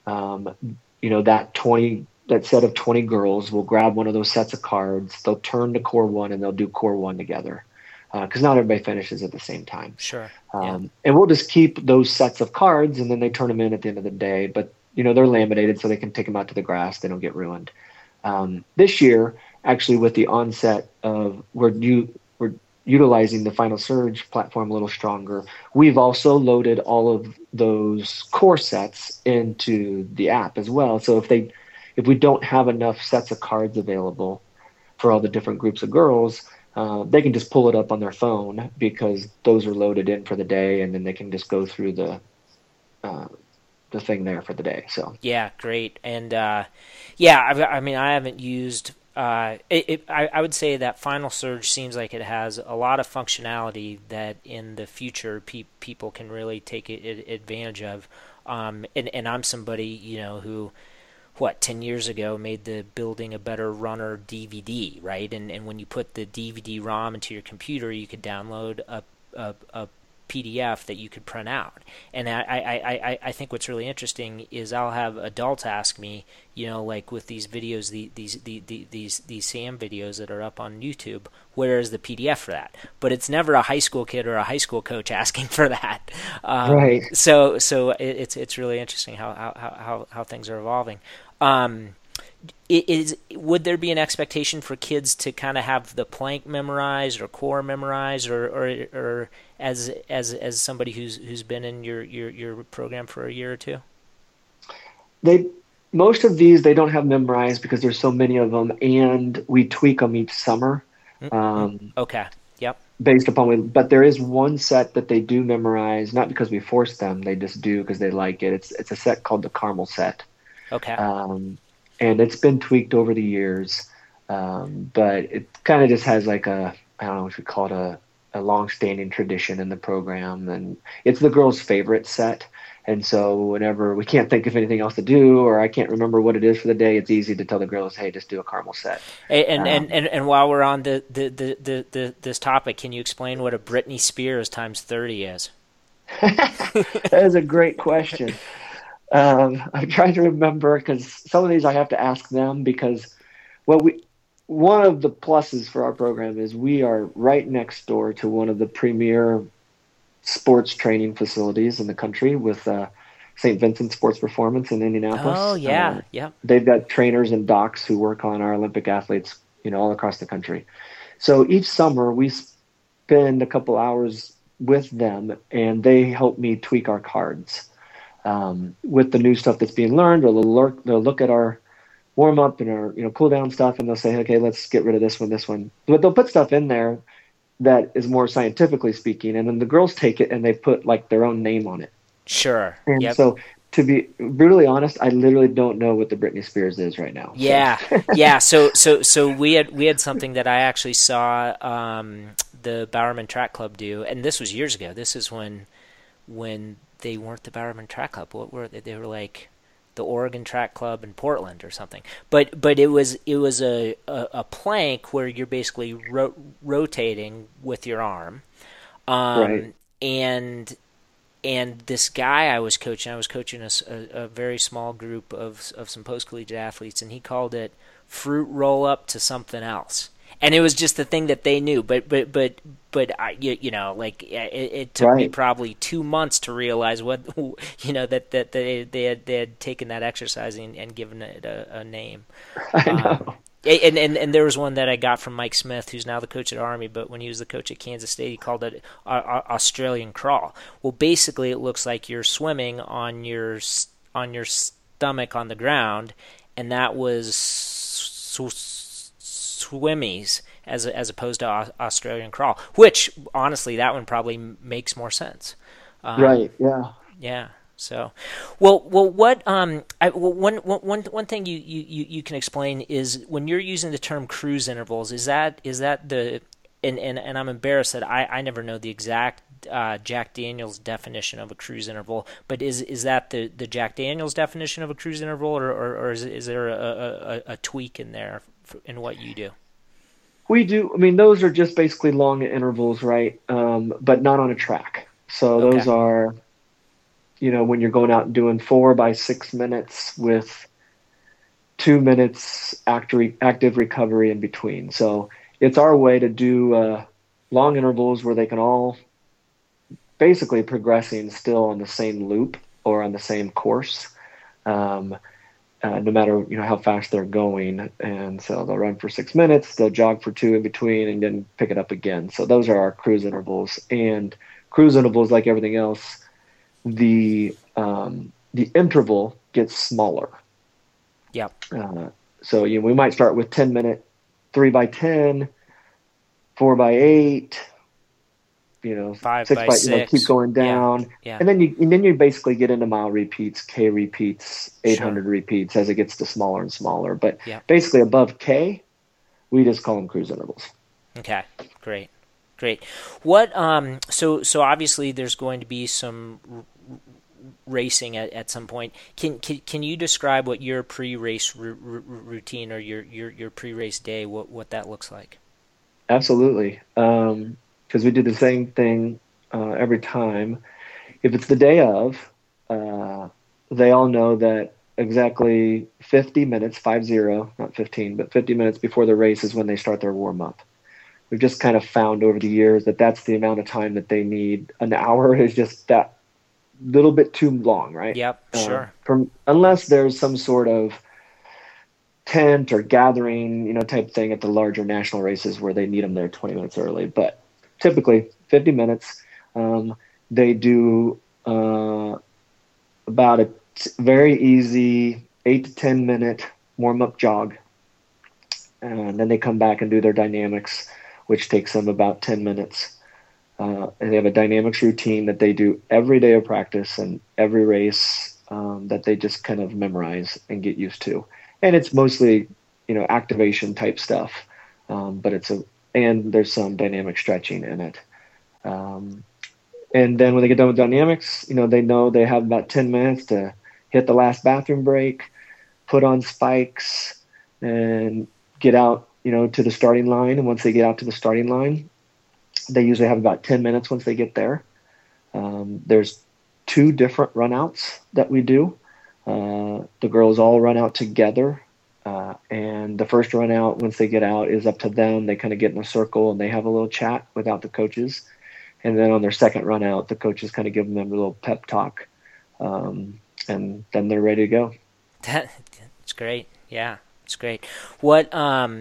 that set of 20 girls will grab one of those sets of cards. They'll turn to core 1 and they'll do core 1 together. Because not everybody finishes at the same time. Sure. And we'll just keep those sets of cards, and then they turn them in at the end of the day. But they're laminated, so they can take them out to the grass. They don't get ruined. This year, actually, with the onset of we're utilizing the Final Surge platform a little stronger. We've also loaded all of those core sets into the app as well. So if we don't have enough sets of cards available for all the different groups of girls, they can just pull it up on their phone because those are loaded in for the day, and then they can just go through the thing there for the day. So yeah, great. And I haven't used. I would say that Final Surge seems like it has a lot of functionality that in the future people can really take advantage of. And I'm somebody who, 10 years ago made the Building a Better Runner DVD, right? And when you put the DVD-ROM into your computer, you could download a PDF that you could print out. And I think what's really interesting is I'll have adults ask me, like with these videos, these SAM videos that are up on YouTube, where is the PDF for that? But it's never a high school kid or a high school coach asking for that. Right. So it's really interesting how things are evolving. Would there be an expectation for kids to kind of have the plank memorized or core memorized, or as somebody who's been in your program for a year or two? Most of these they don't have memorized because there's so many of them, and we tweak them each summer. Okay. Yep. Based upon but there is one set that they do memorize, not because we force them, they just do because they like it. It's a set called the Carmel set. Okay. And it's been tweaked over the years, but it kind of just has like I don't know what we call it, a long-standing tradition in the program, and it's the girls' favorite set. And so whenever we can't think of anything else to do, or I can't remember what it is for the day, it's easy to tell the girls, "Hey, just do a Carmel set." And while we're on this topic, can you explain what a Britney Spears times 30 is? That is a great question. I'm trying to remember because some of these I have to ask them because, one of the pluses for our program is we are right next door to one of the premier sports training facilities in the country with St. Vincent Sports Performance in Indianapolis. Oh, yeah. Yeah. They've got trainers and docs who work on our Olympic athletes, all across the country. So each summer we spend a couple hours with them, and they help me tweak our cards. With the new stuff that's being learned, or they'll look at our warm up and our cool down stuff, and they'll say, okay, let's get rid of this one. But they'll put stuff in there that is more scientifically speaking, and then the girls take it and they put like their own name on it. Sure. And yep. So to be brutally honest, I literally don't know what the Britney Spears is right now. Yeah. So. Yeah. So we had something that I actually saw the Bowerman Track Club do, and this was years ago. This is when they weren't the Bowerman Track Club. What were they? They were like the Oregon Track Club in Portland or something. But it was a plank where you're basically rotating with your arm, Right. And this guy I was coaching a very small group of some post collegiate athletes, and he called it fruit roll up to something else. And it was just the thing that they knew, but you know, like it took me Right. probably 2 months to realize what that they had taken that exercise and given it a name. I Um, know. and there was one that I got from Mike Smith, who's now the coach at Army, but when he was the coach at Kansas State, he called it Australian crawl. Well, basically, it looks like you're swimming on your stomach on the ground, and that was swimmies as opposed to Australian crawl, which honestly, that one probably makes more sense. Um, Right. Yeah. yeah. So, what one thing you can explain is when you're using the term cruise intervals, is that the and I'm embarrassed that I never know the exact Jack Daniels definition of a cruise interval, but is that the Jack Daniels definition of a cruise interval, or is there a tweak in there in what you do? We do. I mean, those are just basically long intervals, right? But not on a track. So Okay. those are, when you're going out and doing 4 by 6 minutes with 2 minutes active recovery in between. So it's our way to do long intervals where they can all basically progressing still on the same loop or on the same course. Um, no matter how fast they're going, and so they'll run for 6 minutes, they'll jog for two in between, and then pick it up again. So those are our cruise intervals. And cruise intervals, like everything else, the interval gets smaller. Yep. So we might start with 10-minute 3 by 10, 4 by 8, 5 6 by by, keep 6. going Yeah. down. Yeah. And then you basically get into mile repeats, K repeats, Sure. 800 repeats as it gets to smaller and smaller. But Yeah. basically above K, we just call them cruise intervals. Okay. Great. Great. What so obviously there's going to be some racing at some point. Can you describe what your pre-race routine or your pre-race day what that looks like? Absolutely. Because we do the same thing every time. If it's the day of, they all know that exactly 50 minutes, 50, not 15, but 50 minutes before the race is when they start their warm up. We've just kind of found over the years that that's the amount of time that they need. An hour is just that little bit too long, right? Yep, sure. Unless there's some sort of tent or gathering, type thing at the larger national races where they need them there 20 minutes early. But typically 50 minutes. They do about a very easy 8 to 10 minute warm up jog. And then they come back and do their dynamics, which takes them about 10 minutes. And they have a dynamics routine that they do every day of practice and every race that they just kind of memorize and get used to. And it's mostly, activation type stuff, but and there's some dynamic stretching in it. And then when they get done with dynamics, they know they have about 10 minutes to hit the last bathroom break, put on spikes, and get out, to the starting line. And once they get out to the starting line, they usually have about 10 minutes once they get there. There's 2 different runouts that we do. The girls all run out together. And the first run out, once they get out, is up to them. They kind of get in a circle and they have a little chat without the coaches. And then on their second run out, the coaches kind of give them a little pep talk. And then they're ready to go. That's great. Yeah, it's great. What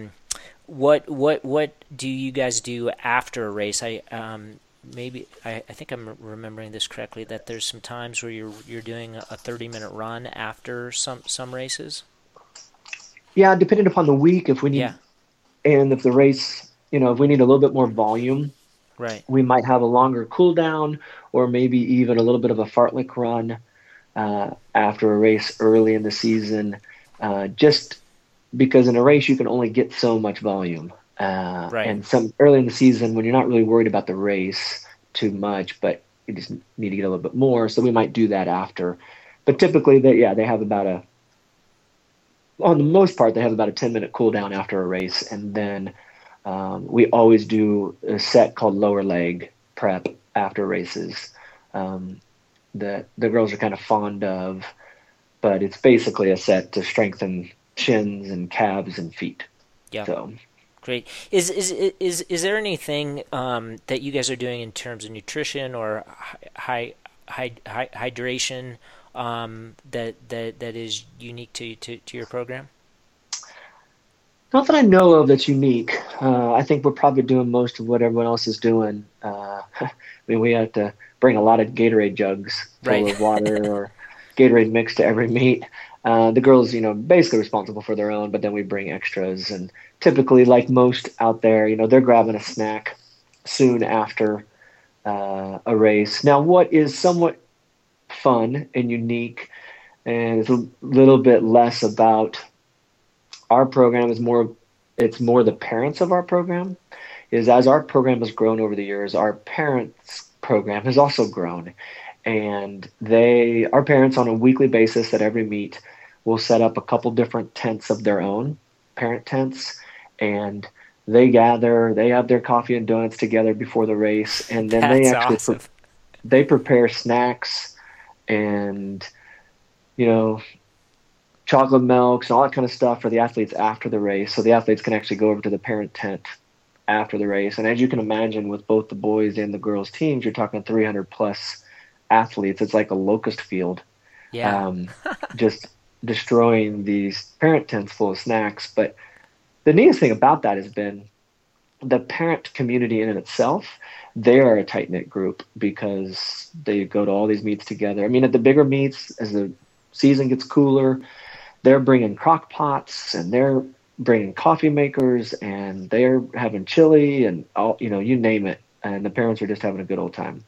do you guys do after a race? I think I'm remembering this correctly, that there's some times where you're doing a 30-minute run after some races. Yeah, depending upon the week, if we need, Yeah. and if the race, if we need a little bit more volume, Right. we might have a longer cool down, or maybe even a little bit of a fartlek run after a race early in the season, just because in a race you can only get so much volume. Right. And some early in the season when you're not really worried about the race too much, but you just need to get a little bit more. So we might do that after. But typically, they have about on the most part, they have about a 10-minute cool down after a race. And then we always do a set called lower leg prep after races that the girls are kind of fond of, but it's basically a set to strengthen shins and calves and feet. Yeah. So Great. Is there anything that you guys are doing in terms of nutrition or hydration that is unique to your program? not that I know of that's unique. I think we're probably doing most of what everyone else is doing. I mean, we have to bring a lot of Gatorade jugs full Right. of water or Gatorade mix to every meet. The girls, basically responsible for their own, but then we bring extras. And typically, like most out there, they're grabbing a snack soon after a race. Now, what is somewhat fun and unique, and it's a little bit less about our program is more it's more the parents of our program is as our program has grown over the years, our parents program has also grown. And our parents on a weekly basis at every meet will set up a couple different tents of their own, parent tents, and they gather, they have their coffee and donuts together before the race, and then they That's actually awesome. they prepare snacks and you know chocolate milks and all that kind of stuff for the athletes after the race. So the athletes can actually go over to the parent tent after the race. And as you can imagine, with both the boys and the girls teams, you're talking 300 plus athletes. It's like a locust field, Yeah. um, just destroying these parent tents full of snacks. But the neatest thing about that has been the parent community in and itself. They are a tight knit group because they go to all these meets together. I mean, at the bigger meets, as the season gets cooler, they're bringing crock pots and they're bringing coffee makers and they're having chili and all, you name it. And the parents are just having a good old time.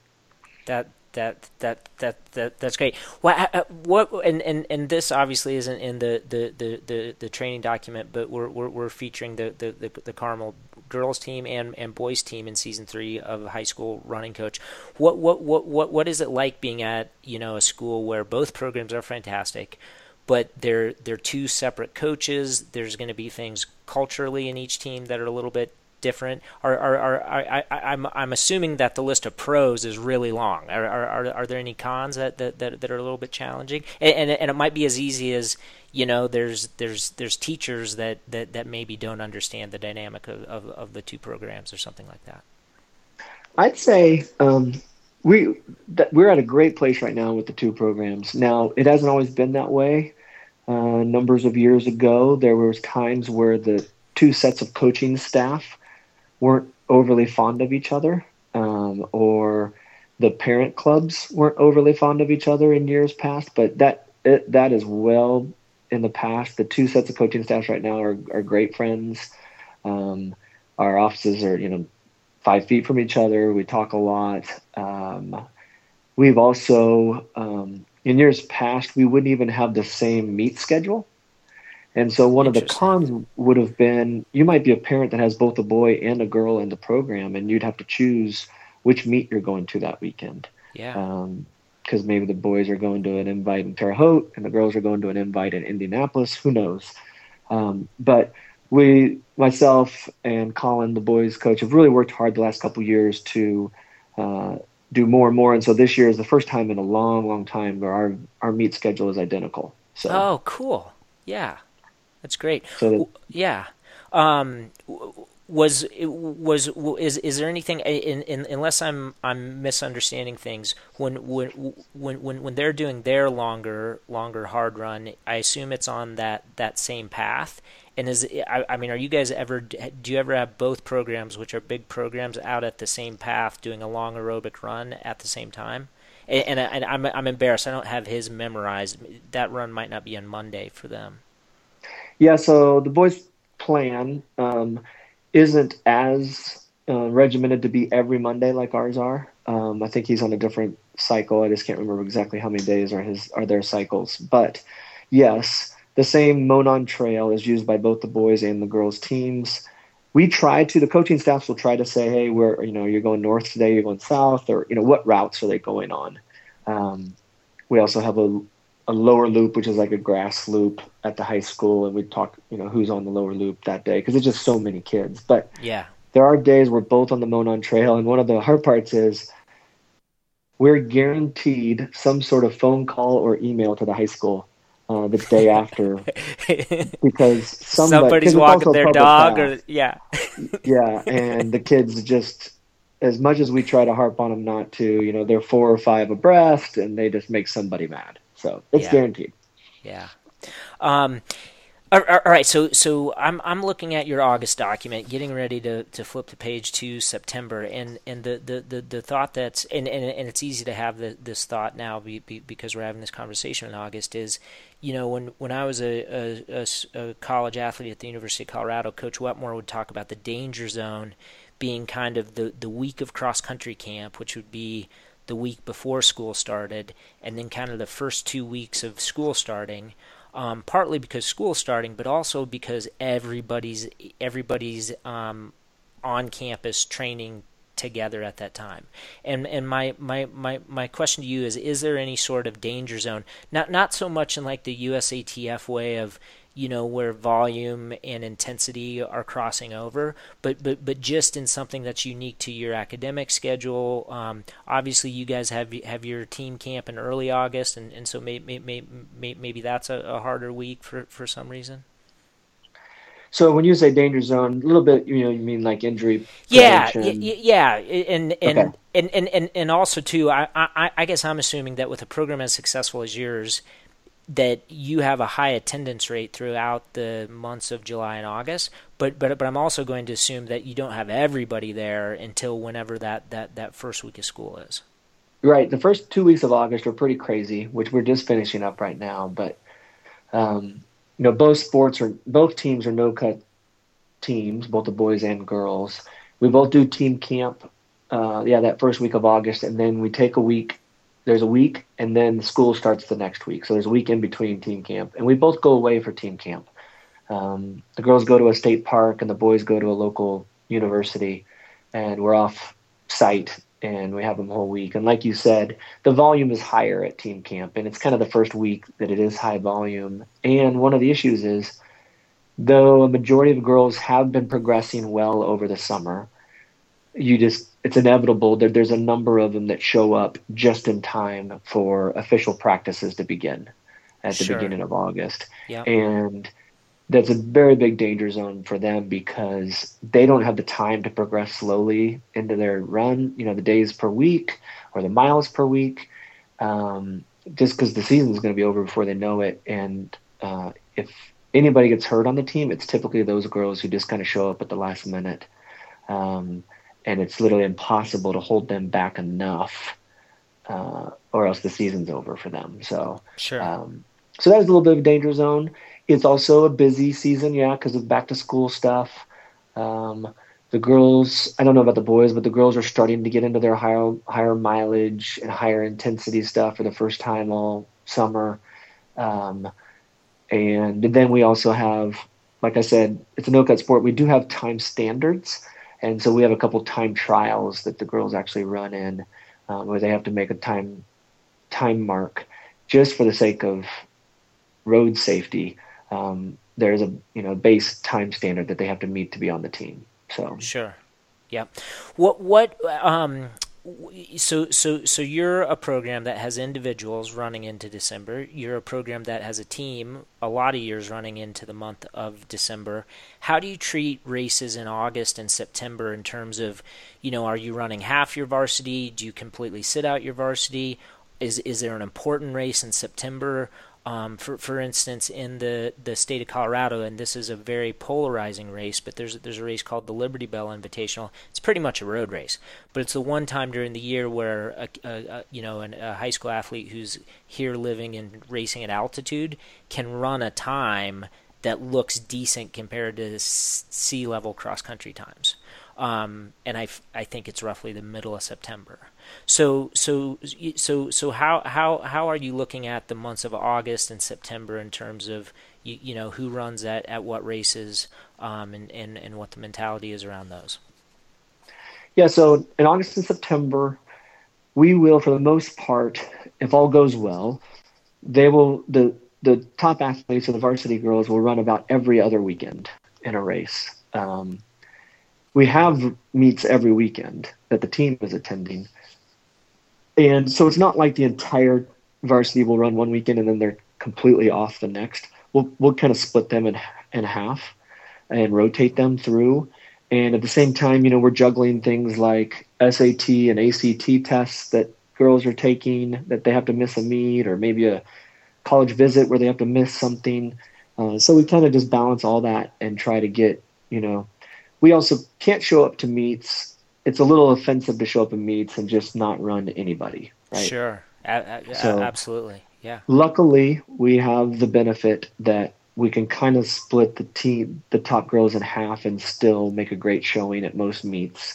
That's great. What and this obviously isn't in the training document, but we're featuring the Carmel girls team and boys team in season 3 of High School Running Coach. What is it like being at a school where both programs are fantastic, but they're two separate coaches? There's going to be things culturally in each team that are a little bit different. I'm assuming that the list of pros is really long. Are there any cons that are a little bit challenging? And it might be as easy as there's teachers that maybe don't understand the dynamic of the two programs or something like that. I'd say we're at a great place right now with the two programs. Now, it hasn't always been that way. Numbers of years ago, there was times where the two sets of coaching staff weren't overly fond of each other, or the parent clubs weren't overly fond of each other in years past. But that is well in the past. The two sets of coaching staffs right now are great friends. Our offices are 5 feet from each other. We talk a lot. We've also in years past we wouldn't even have the same meet schedule. And so one of the cons would have been you might be a parent that has both a boy and a girl in the program, and you'd have to choose which meet you're going to that weekend. Yeah. Because maybe the boys are going to an invite in Terre Haute and the girls are going to an invite in Indianapolis. Who knows? But myself and Colin, the boys coach, have really worked hard the last couple of years to do more and more. And so this year is the first time in a long, long time where our meet schedule is identical. So, oh, cool. Yeah. That's great. So yeah. Is there anything unless I'm misunderstanding things when they're doing their longer hard run? I assume it's on that same path. And are you guys do you ever have both programs, which are big programs, out at the same path doing a long aerobic run at the same time? And I'm embarrassed. I don't have his memorized. That run might not be on Monday for them. Yeah, so the boys' plan isn't as regimented to be every Monday like ours are. I think he's on a different cycle. I just can't remember exactly how many days are their cycles. But yes, the same Monon Trail is used by both the boys and the girls teams. The coaching staffs will try to say, hey, you're going north today, you're going south, or what routes are they going on? We also have a lower loop, which is like a grass loop at the high school, and we talk, who's on the lower loop that day because it's just so many kids. But yeah, there are days we're both on the Monon Trail, and one of the hard parts is we're guaranteed some sort of phone call or email to the high school the day after because Somebody's because it's walking also a their public dog, path. or yeah. Yeah, and the kids just, as much as we try to harp on them not to, they're 4 or 5 abreast, and they just make somebody mad. So it's Yeah, guaranteed. yeah. Um, all right, so I'm looking at your August document, getting ready to flip the page to September, and the thought that's and it's easy to have this thought now because we're having this conversation in August is, when I was a college athlete at the University of Colorado, Coach Wetmore would talk about the danger zone being kind of the week of cross country camp, which would be the week before school started, and then kind of the first 2 weeks of school starting. Partly because school's starting, but also because everybody's on campus training together at that time. And my question to you is there any sort of danger zone? Not so much in like the USATF way of, where volume and intensity are crossing over, but just in something that's unique to your academic schedule. Obviously, you guys have your team camp in early August, and so maybe that's a harder week for some reason. So when you say danger zone, a little bit, you mean like injury Yeah, prevention? yeah, and Okay. and, and also too, I guess I'm assuming that with a program as successful as yours, that you have a high attendance rate throughout the months of July and August, but I'm also going to assume that you don't have everybody there until whenever that first week of school is. Right. The first 2 weeks of August are pretty crazy, which we're just finishing up right now. But both teams are no cut teams, both the boys and girls. We both do team camp. That first week of August, and then we take a week. There's a week, and then school starts the next week. So there's a week in between team camp, and we both go away for team camp. The girls go to a state park, and the boys go to a local university, and we're off site, and we have them a whole week. And like you said, the volume is higher at team camp, and it's kind of the first week that it is high volume. And one of the issues is, though a majority of girls have been progressing well over the summer, it's inevitable that there's a number of them that show up just in time for official practices to begin at the Sure. beginning of August. Yep. And that's a very big danger zone for them because they don't have the time to progress slowly into their run, the days per week or the miles per week, just because the season is going to be over before they know it. And if anybody gets hurt on the team, it's typically those girls who just kind of show up at the last minute. And it's literally impossible to hold them back enough, or else the season's over for them. So, Sure. So that was a little bit of a danger zone. It's also a busy season, because of back to school stuff. The girls, I don't know about the boys, but the girls are starting to get into their higher mileage and higher intensity stuff for the first time all summer. And then we also have, like I said, it's a no-cut sport. We do have time standards. And so we have a couple time trials that the girls actually run in, where they have to make a time mark just for the sake of road safety. There's a base time standard that they have to meet to be on the team. So Sure. Yeah. So you're a program that has individuals running into December. You're a program that has a team a lot of years running into the month of December. How do you treat races in August and September in terms of, are you running half your varsity? Do you completely sit out your varsity? Is there an important race in September? For instance, in the state of Colorado, and this is a very polarizing race, but there's a race called the Liberty Bell Invitational. It's pretty much a road race, but it's the one time during the year where a high school athlete who's here living and racing at altitude can run a time that looks decent compared to sea level cross country times. And I think it's roughly the middle of September. So how are you looking at the months of August and September in terms of who runs at what races, and what the mentality is around those? Yeah, so in August and September, we will, for the most part, if all goes well, the top athletes of the varsity girls will run about every other weekend in a race. we have meets every weekend that the team is attending. And so it's not like the entire varsity will run one weekend and then they're completely off the next. We'll kind of split them in half and rotate them through. And at the same time, we're juggling things like SAT and ACT tests that girls are taking, that they have to miss a meet, or maybe a college visit where they have to miss something. So we kind of just balance all that and try to get, we also can't show up to meets. It's a little offensive to show up in meets and just not run to anybody, right? Sure. So Absolutely. Yeah. luckily, we have the benefit that we can kind of split the top girls in half and still make a great showing at most meets.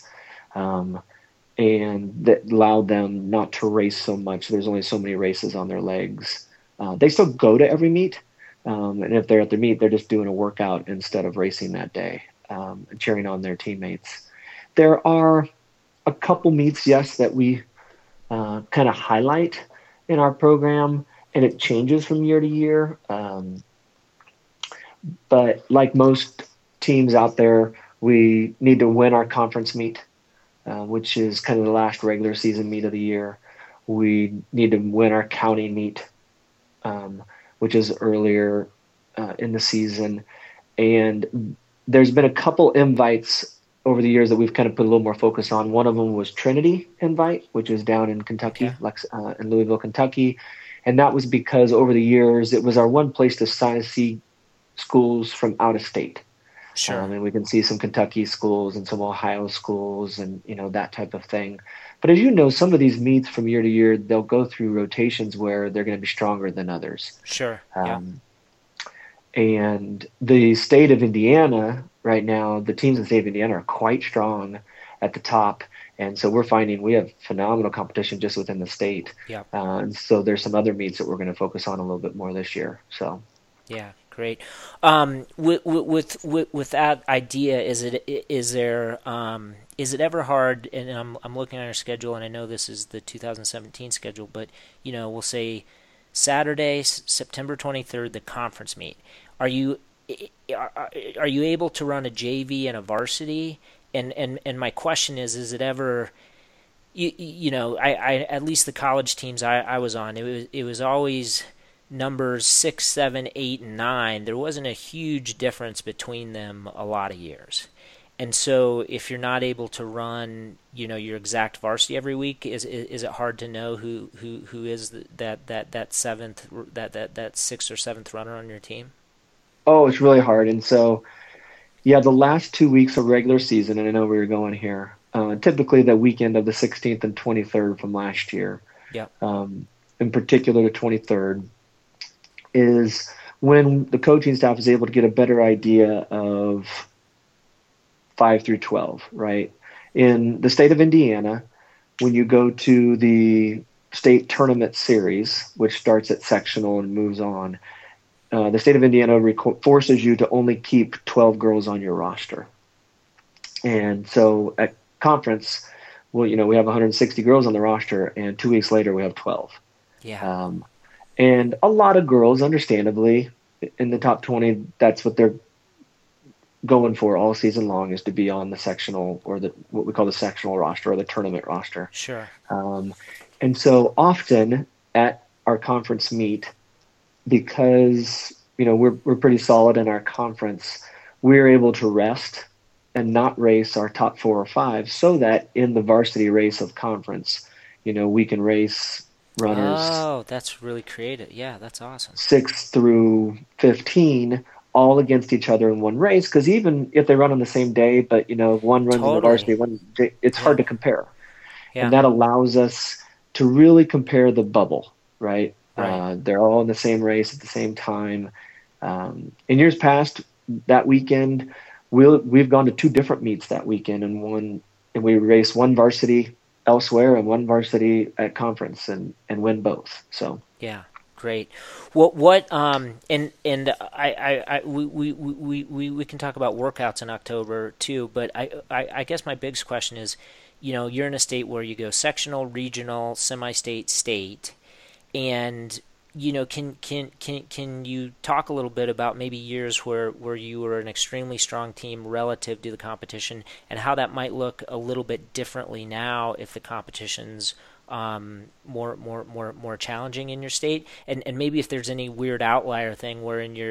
And that allowed them not to race so much. There's only so many races on their legs. They still go to every meet. And if they're at their meet, they're just doing a workout instead of racing that day, and cheering on their teammates. There are a couple meets, yes, that we kind of highlight in our program, and it changes from year to year. But like most teams out there, we need to win our conference meet, which is kind of the last regular season meet of the year. We need to win our county meet, which is earlier in the season. And there's been a couple invites over the years that we've kind of put a little more focus on. One of them was Trinity Invite, which is down in Kentucky, in Louisville, Kentucky. And that was because over the years, it was our one place to see schools from out of state. Sure. And we can see some Kentucky schools and some Ohio schools and, that type of thing. But as you know, some of these meets from year to year, they'll go through rotations where they're going to be stronger than others. Sure. And the state of Indiana right now, the teams in the state of Indiana are quite strong at the top. And so we're finding we have phenomenal competition just within the state. Yeah. And so there's some other meets that we're going to focus on a little bit more this year. So. Yeah. Great. With that idea, is it ever hard? And I'm looking at our schedule, and I know this is the 2017 schedule, but we'll say Saturday, September 23rd, the conference meet. Are you able to run a JV and a varsity? And my question is it ever? I at least the college teams I was on, it was always numbers 6, 7, 8, and 9. There wasn't a huge difference between them a lot of years. And so if you're not able to run, your exact varsity every week, is it hard to know who is that seventh, that sixth or seventh runner on your team? Oh, it's really hard. And so, yeah, the last 2 weeks of regular season, and I know where you're going here, typically the weekend of the 16th and 23rd from last year, in particular the 23rd, is when the coaching staff is able to get a better idea of 5 through 12, right? In the state of Indiana, when you go to the state tournament series, which starts at sectional and moves on, the state of Indiana forces you to only keep 12 girls on your roster. And so at conference, we have 160 girls on the roster, and 2 weeks later we have 12. Yeah. And a lot of girls, understandably, in the top 20, that's what they're going for all season long, is to be on the sectional, or what we call the sectional roster, or the tournament roster. Sure. And so often at our conference meet, because we're pretty solid in our conference, we're able to rest and not race our top 4 or 5, so that in the varsity race of conference, we can race runners. Oh, that's really creative. Yeah, that's awesome. 6 through 15, all against each other in one race. Because even if they run on the same day, but one runs in the varsity, it's hard to compare. Yeah. And that allows us to really compare the bubble, right? They're all in the same race at the same time. In years past, that weekend, we've gone to 2 different meets that weekend, and we race one varsity elsewhere and one varsity at conference, and win both. So yeah, great. What and we can talk about workouts in October too, but I guess my biggest question is, you're in a state where you go sectional, regional, semi-state, state, and can you talk a little bit about maybe years where you were an extremely strong team relative to the competition, and how that might look a little bit differently now if the competition's more challenging in your state, and maybe if there's any weird outlier thing where in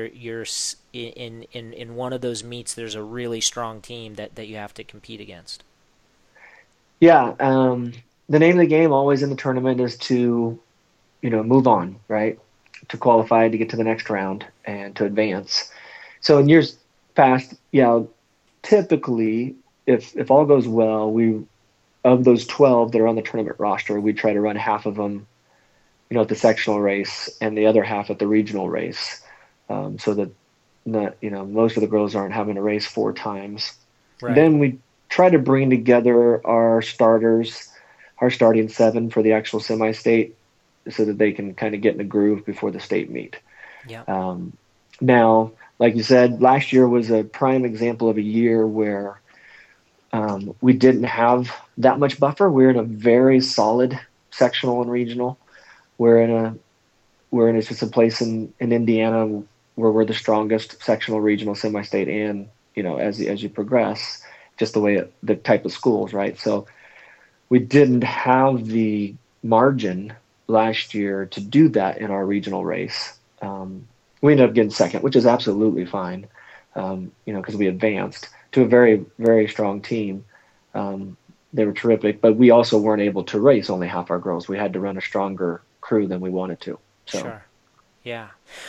in one of those meets there's a really strong team that you have to compete against. Yeah, the name of the game always in the tournament is to, move on, right? To qualify to get to the next round and to advance. So in years past, yeah, typically if all goes well, we of those 12 that are on the tournament roster, we try to run half of them, at the sectional race and the other half at the regional race, so that not, most of the girls aren't having to race 4 times. Right. Then we try to bring together our starters, our starting 7 for the actual semi-state, so that they can kind of get in a groove before the state meet. Yeah. Now, like you said, last year was a prime example of a year where we didn't have that much buffer. We're in a very solid sectional and regional. We're in just a place in Indiana where we're the strongest sectional, regional, semi-state, and as you progress, just the type of schools, right? So we didn't have the margin last year to do that in our regional race. We ended up getting second, which is absolutely fine, because we advanced to a very, very strong team. They were terrific, but we also weren't able to race only half our girls. We had to run a stronger crew than we wanted to. So. Sure. Yeah.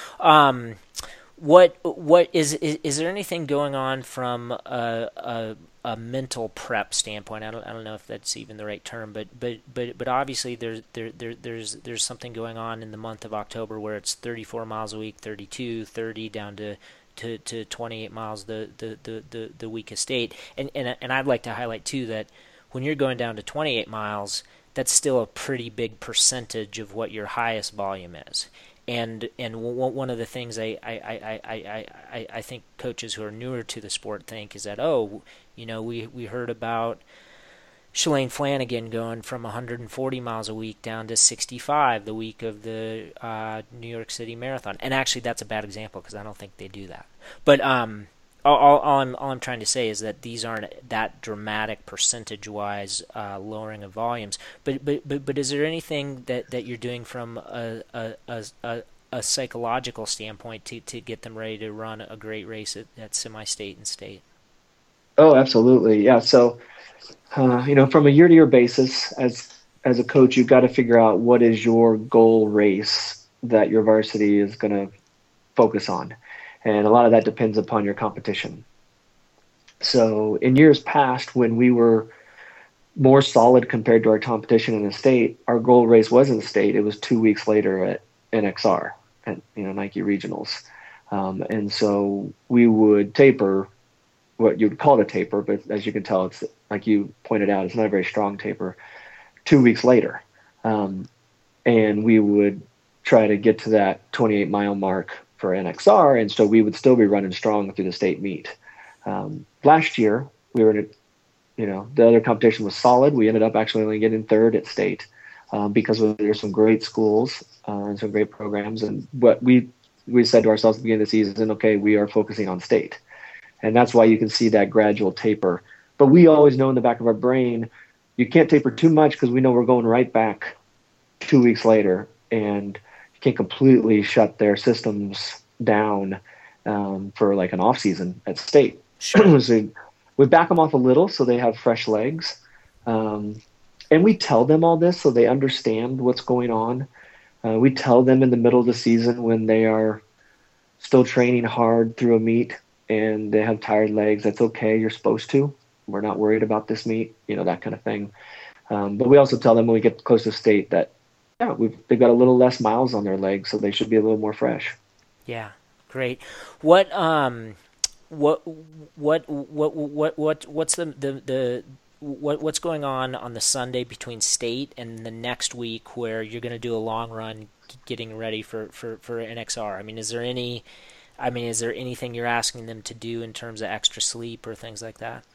What is there anything going on from a mental prep standpoint? I don't know if that's even the right term, but obviously there's something going on in the month of October where it's 34 miles a week, 32, 30 down to 28 miles the week of state, and I'd like to highlight too that when you're going down to 28 miles, that's still a pretty big percentage of what your highest volume is. And one of the things I think coaches who are newer to the sport think is that, we heard about Shalane Flanagan going from 140 miles a week down to 65 the week of the New York City Marathon. And actually that's a bad example because I don't think they do that. But all I'm trying to say is that these aren't that dramatic percentage-wise lowering of volumes. But is there anything that you're doing from a psychological standpoint to get them ready to run a great race at semi-state and state? Oh, absolutely, yeah. So, from a year-to-year basis, as a coach, you've got to figure out what is your goal race that your varsity is going to focus on. And a lot of that depends upon your competition. So in years past, when we were more solid compared to our competition in the state, our goal race wasn't state. It was 2 weeks later at NXR, at Nike Regionals. And so we would taper what you would call it a taper, but as you can tell, it's like you pointed out, it's not a very strong taper, 2 weeks later. And we would try to get to that 28-mile mark for NXR, and so we would still be running strong through the state meet. Last year, we were in the other competition was solid. We ended up actually only getting third at state because there's some great schools and some great programs. And what we said to ourselves at the beginning of the season, okay, we are focusing on state. And that's why you can see that gradual taper. But we always know in the back of our brain, you can't taper too much because we know we're going right back 2 weeks later, and can completely shut their systems down for like an off season at state. Sure. So we back them off a little so they have fresh legs. And we tell them all this so they understand what's going on. We tell them in the middle of the season when they are still training hard through a meet and they have tired legs, that's okay. You're supposed to. We're not worried about this meet, that kind of thing. But we also tell them when we get close to state that, they've got a little less miles on their legs, so they should be a little more fresh. Yeah, great. What's what's going on the Sunday between state and the next week where you're going to do a long run, getting ready for NXR? I mean, is there anything you're asking them to do in terms of extra sleep or things like that?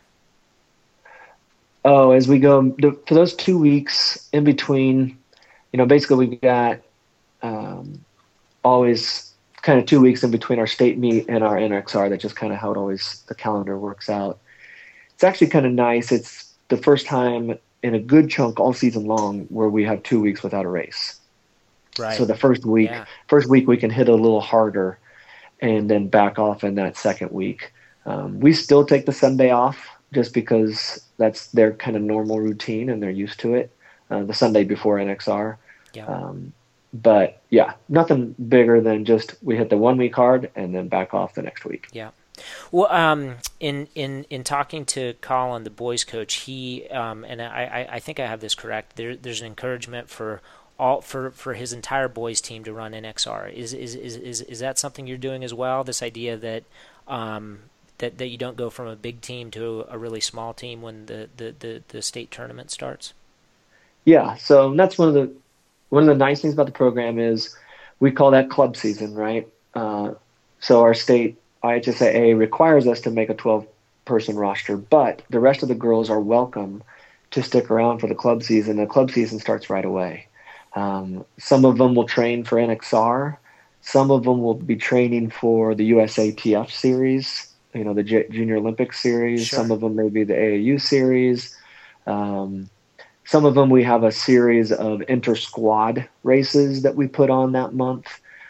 Oh, as we go for those 2 weeks in between. Basically we got always kind of 2 weeks in between our state meet and our NXR. That's just kind of how the calendar works out. It's actually kind of nice. It's the first time in a good chunk all season long where we have 2 weeks without a race. Right. So the first week we can hit a little harder and then back off in that second week. We still take the Sunday off just because that's their kind of normal routine and they're used to it. The Sunday before NXR. Yeah. But yeah, nothing bigger than just we hit the 1 week hard and then back off the next week. Yeah. Well, in talking to Colin, the boys coach, he and I think I have this correct. There's an encouragement for his entire boys team to run NXR. Is that something you're doing as well? This idea that that you don't go from a big team to a really small team when the state tournament starts? Yeah, so that's one of the nice things about the program is we call that club season, right? So our state IHSAA requires us to make a 12-person roster, but the rest of the girls are welcome to stick around for the club season. The club season starts right away. Some of them will train for NXR. Some of them will be training for the USATF series, the Junior Olympic series. Sure. Some of them may be the AAU series. Some of them we have a series of inter-squad races that we put on that month.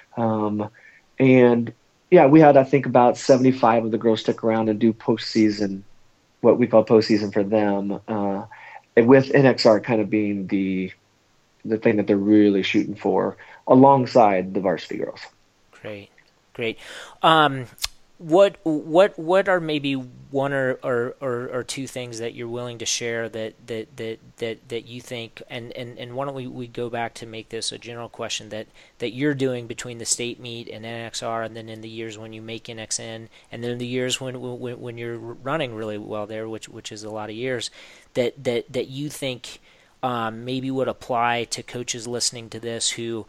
And yeah, we had, I think, about 75 of the girls stick around and do postseason, what we call postseason for them, with NXR kind of being the thing that they're really shooting for alongside the varsity girls. Great. What are maybe one or two things that you're willing to share that you think, and why don't we go back to make this a general question that you're doing between the state meet and NXR, and then in the years when you make NXN, and then in the years when you're running really well there, which is a lot of years, that you think maybe would apply to coaches listening to this who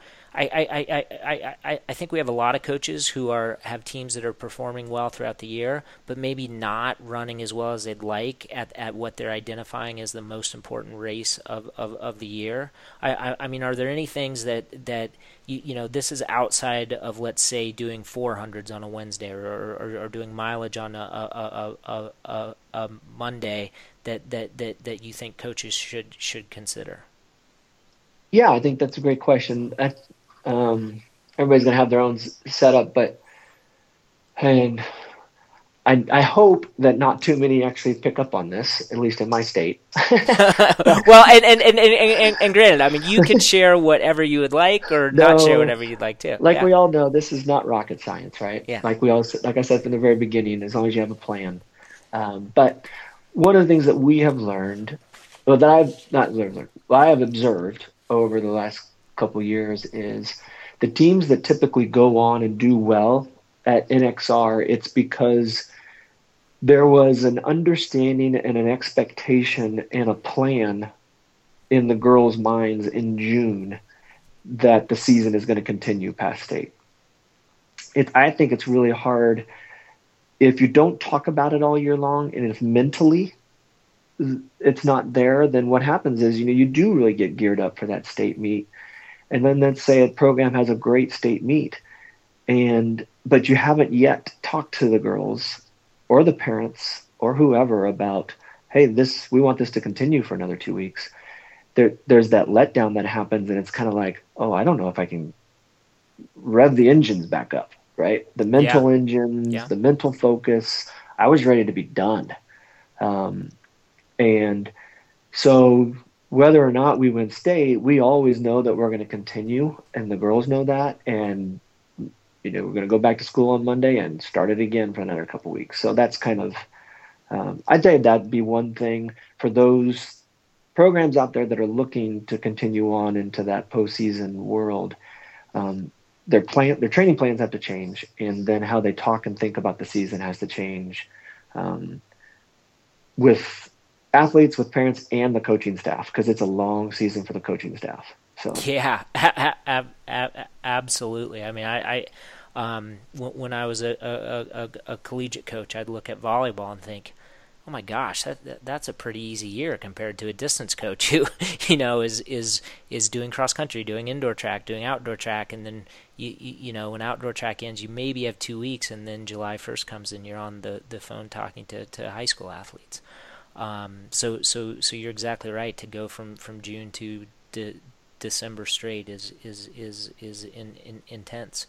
I think we have a lot of coaches who have teams that are performing well throughout the year, but maybe not running as well as they'd like at what they're identifying as the most important race of the year. I mean, are there any things that this is outside of, let's say, doing 400s on a Wednesday or doing mileage on a Monday that you think coaches should consider? Yeah, I think that's a great question. Everybody's going to have their own setup, and I hope that not too many actually pick up on this, at least in my state. Well, and granted, I mean, you can share whatever you would like or not share whatever you'd like to. We all know, this is not rocket science, right? Yeah. Like I said from the very beginning, as long as you have a plan. But one of the things that we have learned, I have observed over the last couple years is the teams that typically go on and do well at NXR, it's because there was an understanding and an expectation and a plan in the girls' minds in June that the season is going to continue past state. I think it's really hard if you don't talk about it all year long, and if mentally it's not there, then what happens is, you do really get geared up for that state meet. And then let's say a program has a great state meet, but you haven't yet talked to the girls or the parents or whoever about, hey, we want this to continue for another 2 weeks. There's that letdown that happens, and it's kind of like, oh, I don't know if I can rev the engines back up, right? The mental engines, the mental focus. I was ready to be done. And so whether or not we win state, we always know that we're going to continue, and the girls know that. And, we're going to go back to school on Monday and start it again for another couple weeks. So that's kind of, I'd say that'd be one thing for those programs out there that are looking to continue on into that postseason world. Their training plans have to change, and then how they talk and think about the season has to change, with athletes, with parents, and the coaching staff, because it's a long season for the coaching staff. So yeah, absolutely. I mean, when I was a collegiate coach, I'd look at volleyball and think, Oh my gosh, that's a pretty easy year compared to a distance coach who, you know, is doing cross country, doing indoor track, doing outdoor track, and then you know, when outdoor track ends, you maybe have 2 weeks, and then July 1st comes and you're on the phone talking to high school athletes. So you're exactly right. To go from June to December straight is intense.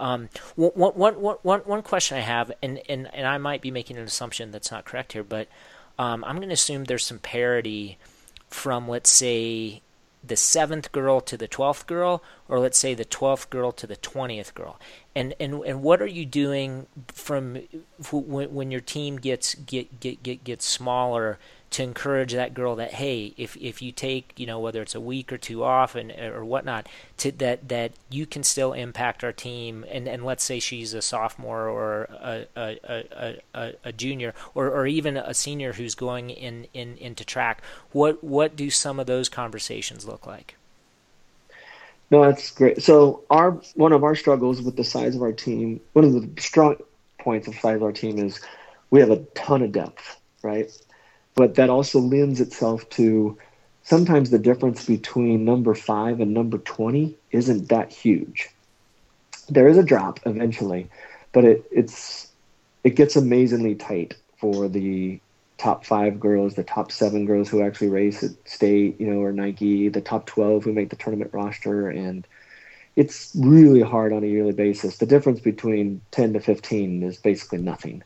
One question I have, and I might be making an assumption that's not correct here, but I'm going to assume there's some parity from, let's say, the 7th girl to the 12th girl, or let's say the 12th girl to the 20th girl. And what are you doing from when your team gets smaller to encourage that girl that, hey, if you take, you know, whether it's a week or two off and or whatnot, to that you can still impact our team, and let's say she's a sophomore or a junior or even a senior who's going into track. What do some of those conversations look like? No, that's great. So one of our struggles with the size of our team, one of the strong points of size of our team is we have a ton of depth, right? But that also lends itself to sometimes the difference between number 5 and number 20 isn't that huge. There is a drop eventually, but it gets amazingly tight for the top 5 girls, the top 7 girls who actually race at state, you know, or Nike, the top 12 who make the tournament roster. And it's really hard on a yearly basis. The difference between 10 to 15 is basically nothing,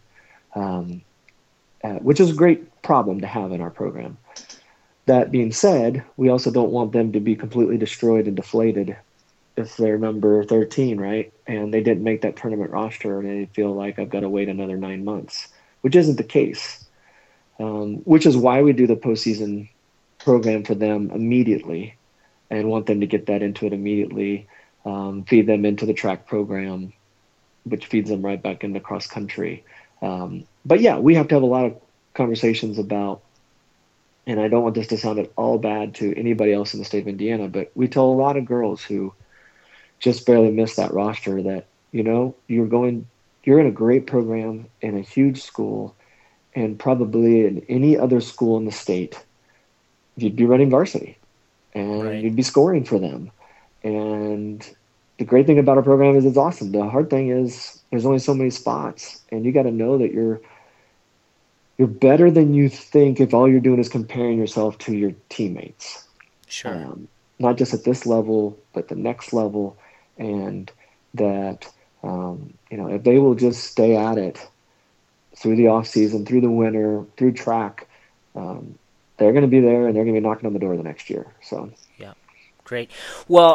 which is a great problem to have in our program. That being said, we also don't want them to be completely destroyed and deflated if they're number 13, right? And they didn't make that tournament roster and they feel like I've got to wait another 9 months, which isn't the case. Which is why we do the postseason program for them immediately and want them to get that into it immediately, feed them into the track program, which feeds them right back into cross country. But yeah, we have to have a lot of conversations about, and I don't want this to sound at all bad to anybody else in the state of Indiana, but we tell a lot of girls who just barely miss that roster that, you know, you're in a great program in a huge school, and probably in any other school in the state, you'd be running varsity and Right. you'd be scoring for them. And the great thing about our program is it's awesome. The hard thing is there's only so many spots, and you got to know that you're better than you think if all you're doing is comparing yourself to your teammates. Sure. Not just at this level, but the next level. And that, you know, if they will just stay at it through the off season, through the winter, through track, they're going to be there and they're going to be knocking on the door the next year. So, Yeah. Great. Well,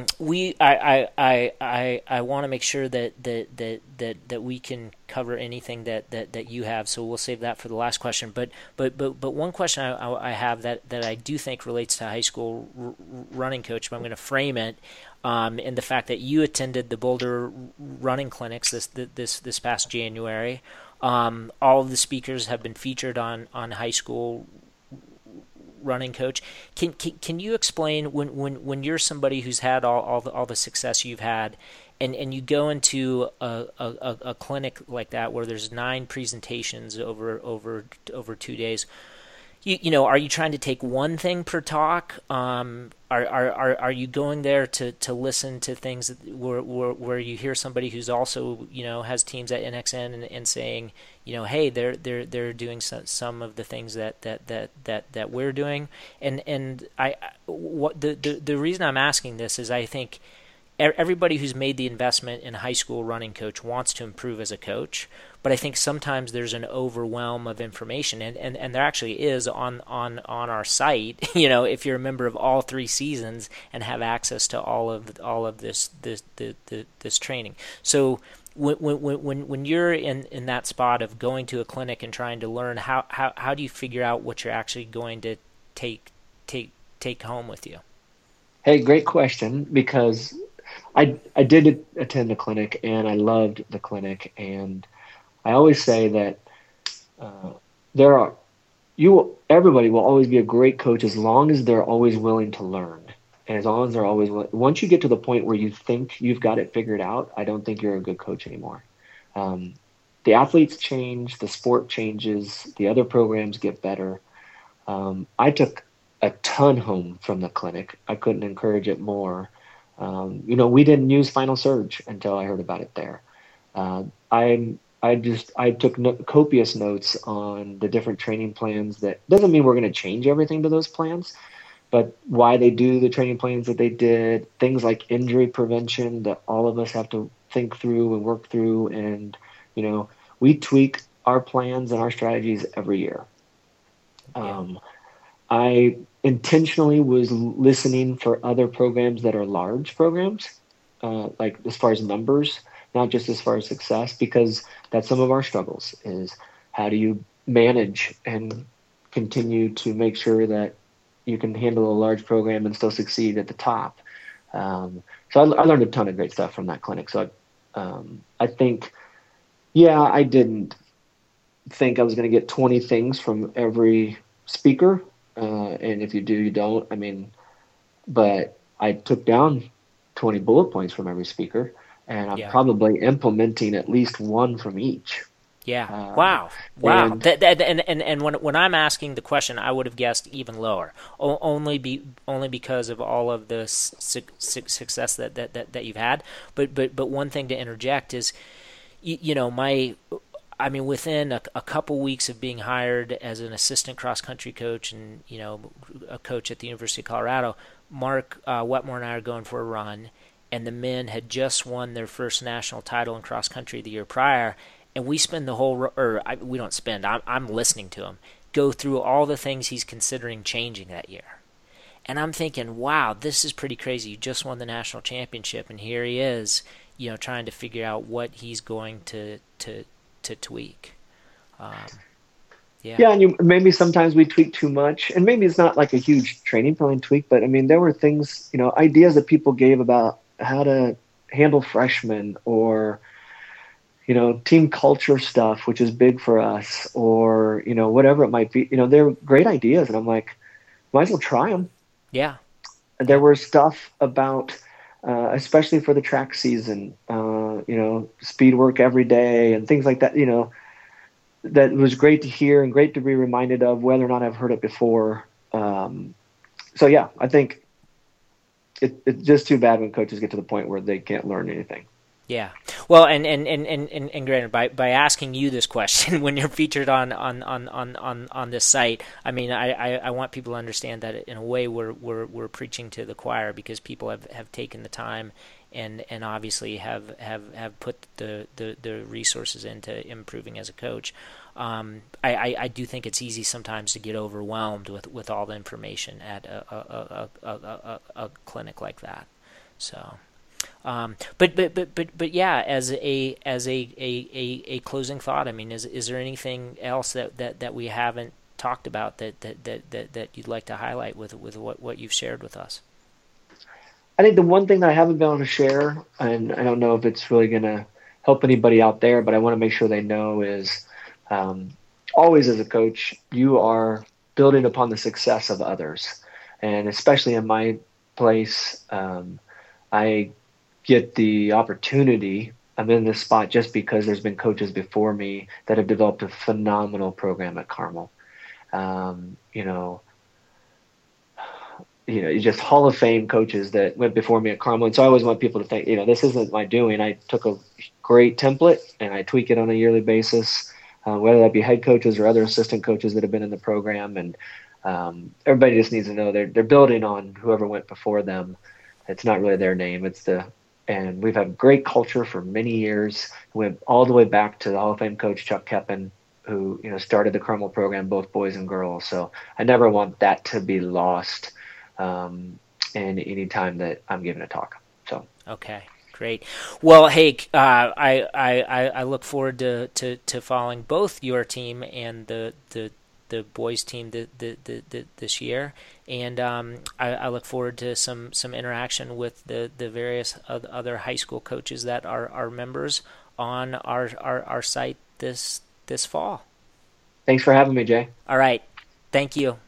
I want to make sure that we can cover anything that you have. So we'll save that for the last question. But one question I have that I do think relates to high school running coach, but I'm going to frame it in the fact that you attended the Boulder running clinics this past January. All of the speakers have been featured on high school running coach. Can you explain when you're somebody who's had all the success you've had, and you go into a clinic like that where there's 9 presentations over 2 days? You know, are you trying to take one thing per talk? Are you going there to listen to things where you hear somebody who's also, you know, has teams at NXN and saying, you know, hey, they're doing some of the things that we're doing, and what the reason I'm asking this is I think everybody who's made the investment in a high school running coach wants to improve as a coach, but I think sometimes there's an overwhelm of information, and there actually is on our site. You know, if you're a member of all 3 seasons and have access to all of this training. So when you're in that spot of going to a clinic and trying to learn, how do you figure out what you're actually going to take home with you? hey, great question, because I did attend the clinic and I loved the clinic, and I always say that everybody will always be a great coach as long as they're always willing to learn, and as long as they're always once you get to the point where you think you've got it figured out, I don't think you're a good coach anymore. the athletes change, the sport changes, the other programs get better. I took a ton home from the clinic. I couldn't encourage it more. We didn't use Final Surge until I heard about it there. I took copious notes on the different training plans. That doesn't mean we're going to change everything to those plans, but why they do the training plans that they did, things like injury prevention that all of us have to think through and work through. And, we tweak our plans and our strategies every year. I intentionally was listening for other programs that are large programs, like as far as numbers, not just as far as success, because that's some of our struggles is how do you manage and continue to make sure that you can handle a large program and still succeed at the top. So I learned a ton of great stuff from that clinic. So I think, I didn't think I was going to get 20 things from every speaker. And if you do, you don't. But I took down 20 bullet points from every speaker, and I'm probably implementing at least one from each. Yeah. Wow. And when I'm asking the question, I would have guessed even lower, only because of all of the success that you've had. But one thing to interject is, within a couple weeks of being hired as an assistant cross country coach and a coach at the University of Colorado, Mark Wetmore and I are going for a run, and the men had just won their first national title in cross country the year prior. And we spend the whole, we don't spend, I'm listening to him, go through all the things he's considering changing that year. And I'm thinking, wow, this is pretty crazy. You just won the national championship, and here he is, trying to figure out what he's going to tweak. And maybe sometimes we tweak too much, and maybe it's not like a huge training plan tweak, but there were things, ideas that people gave about how to handle freshmen or team culture stuff, which is big for us, or, whatever it might be. They're great ideas. And I'm like, might as well try them. Yeah. There was stuff about, especially for the track season, speed work every day and things like that, that was great to hear and great to be reminded of, whether or not I've heard it before. I think it's just too bad when coaches get to the point where they can't learn anything. Yeah. Well, and granted, by asking you this question when you're featured on this site, I want people to understand that in a way we're preaching to the choir, because people have taken the time and obviously have put the resources into improving as a coach. I do think it's easy sometimes to get overwhelmed with all the information at a clinic like that. So. But yeah, as a closing thought, is there anything else that we haven't talked about that you'd like to highlight with what you've shared with us? I think the one thing that I haven't been able to share, and I don't know if it's really going to help anybody out there, but I want to make sure they know is, always as a coach, you are building upon the success of others, and especially in my place, I get the opportunity. I'm in this spot just because there's been coaches before me that have developed a phenomenal program at Carmel. Just Hall of Fame coaches that went before me at Carmel. And so I always want people to think, this isn't my doing. I took a great template and I tweak it on a yearly basis, whether that be head coaches or other assistant coaches that have been in the program. And everybody just needs to know they're building on whoever went before them. It's not really their name. And we've had great culture for many years. We went all the way back to the Hall of Fame coach, Chuck Keppen, who, started the Carmel program, both boys and girls. So I never want that to be lost in any time that I'm giving a talk. So. Okay. Great. Well, hey, I look forward to following both your team and the boys team this year, and I look forward to some interaction with the various other high school coaches that are members on our site this fall. Thanks for having me, Jay. All right. Thank you.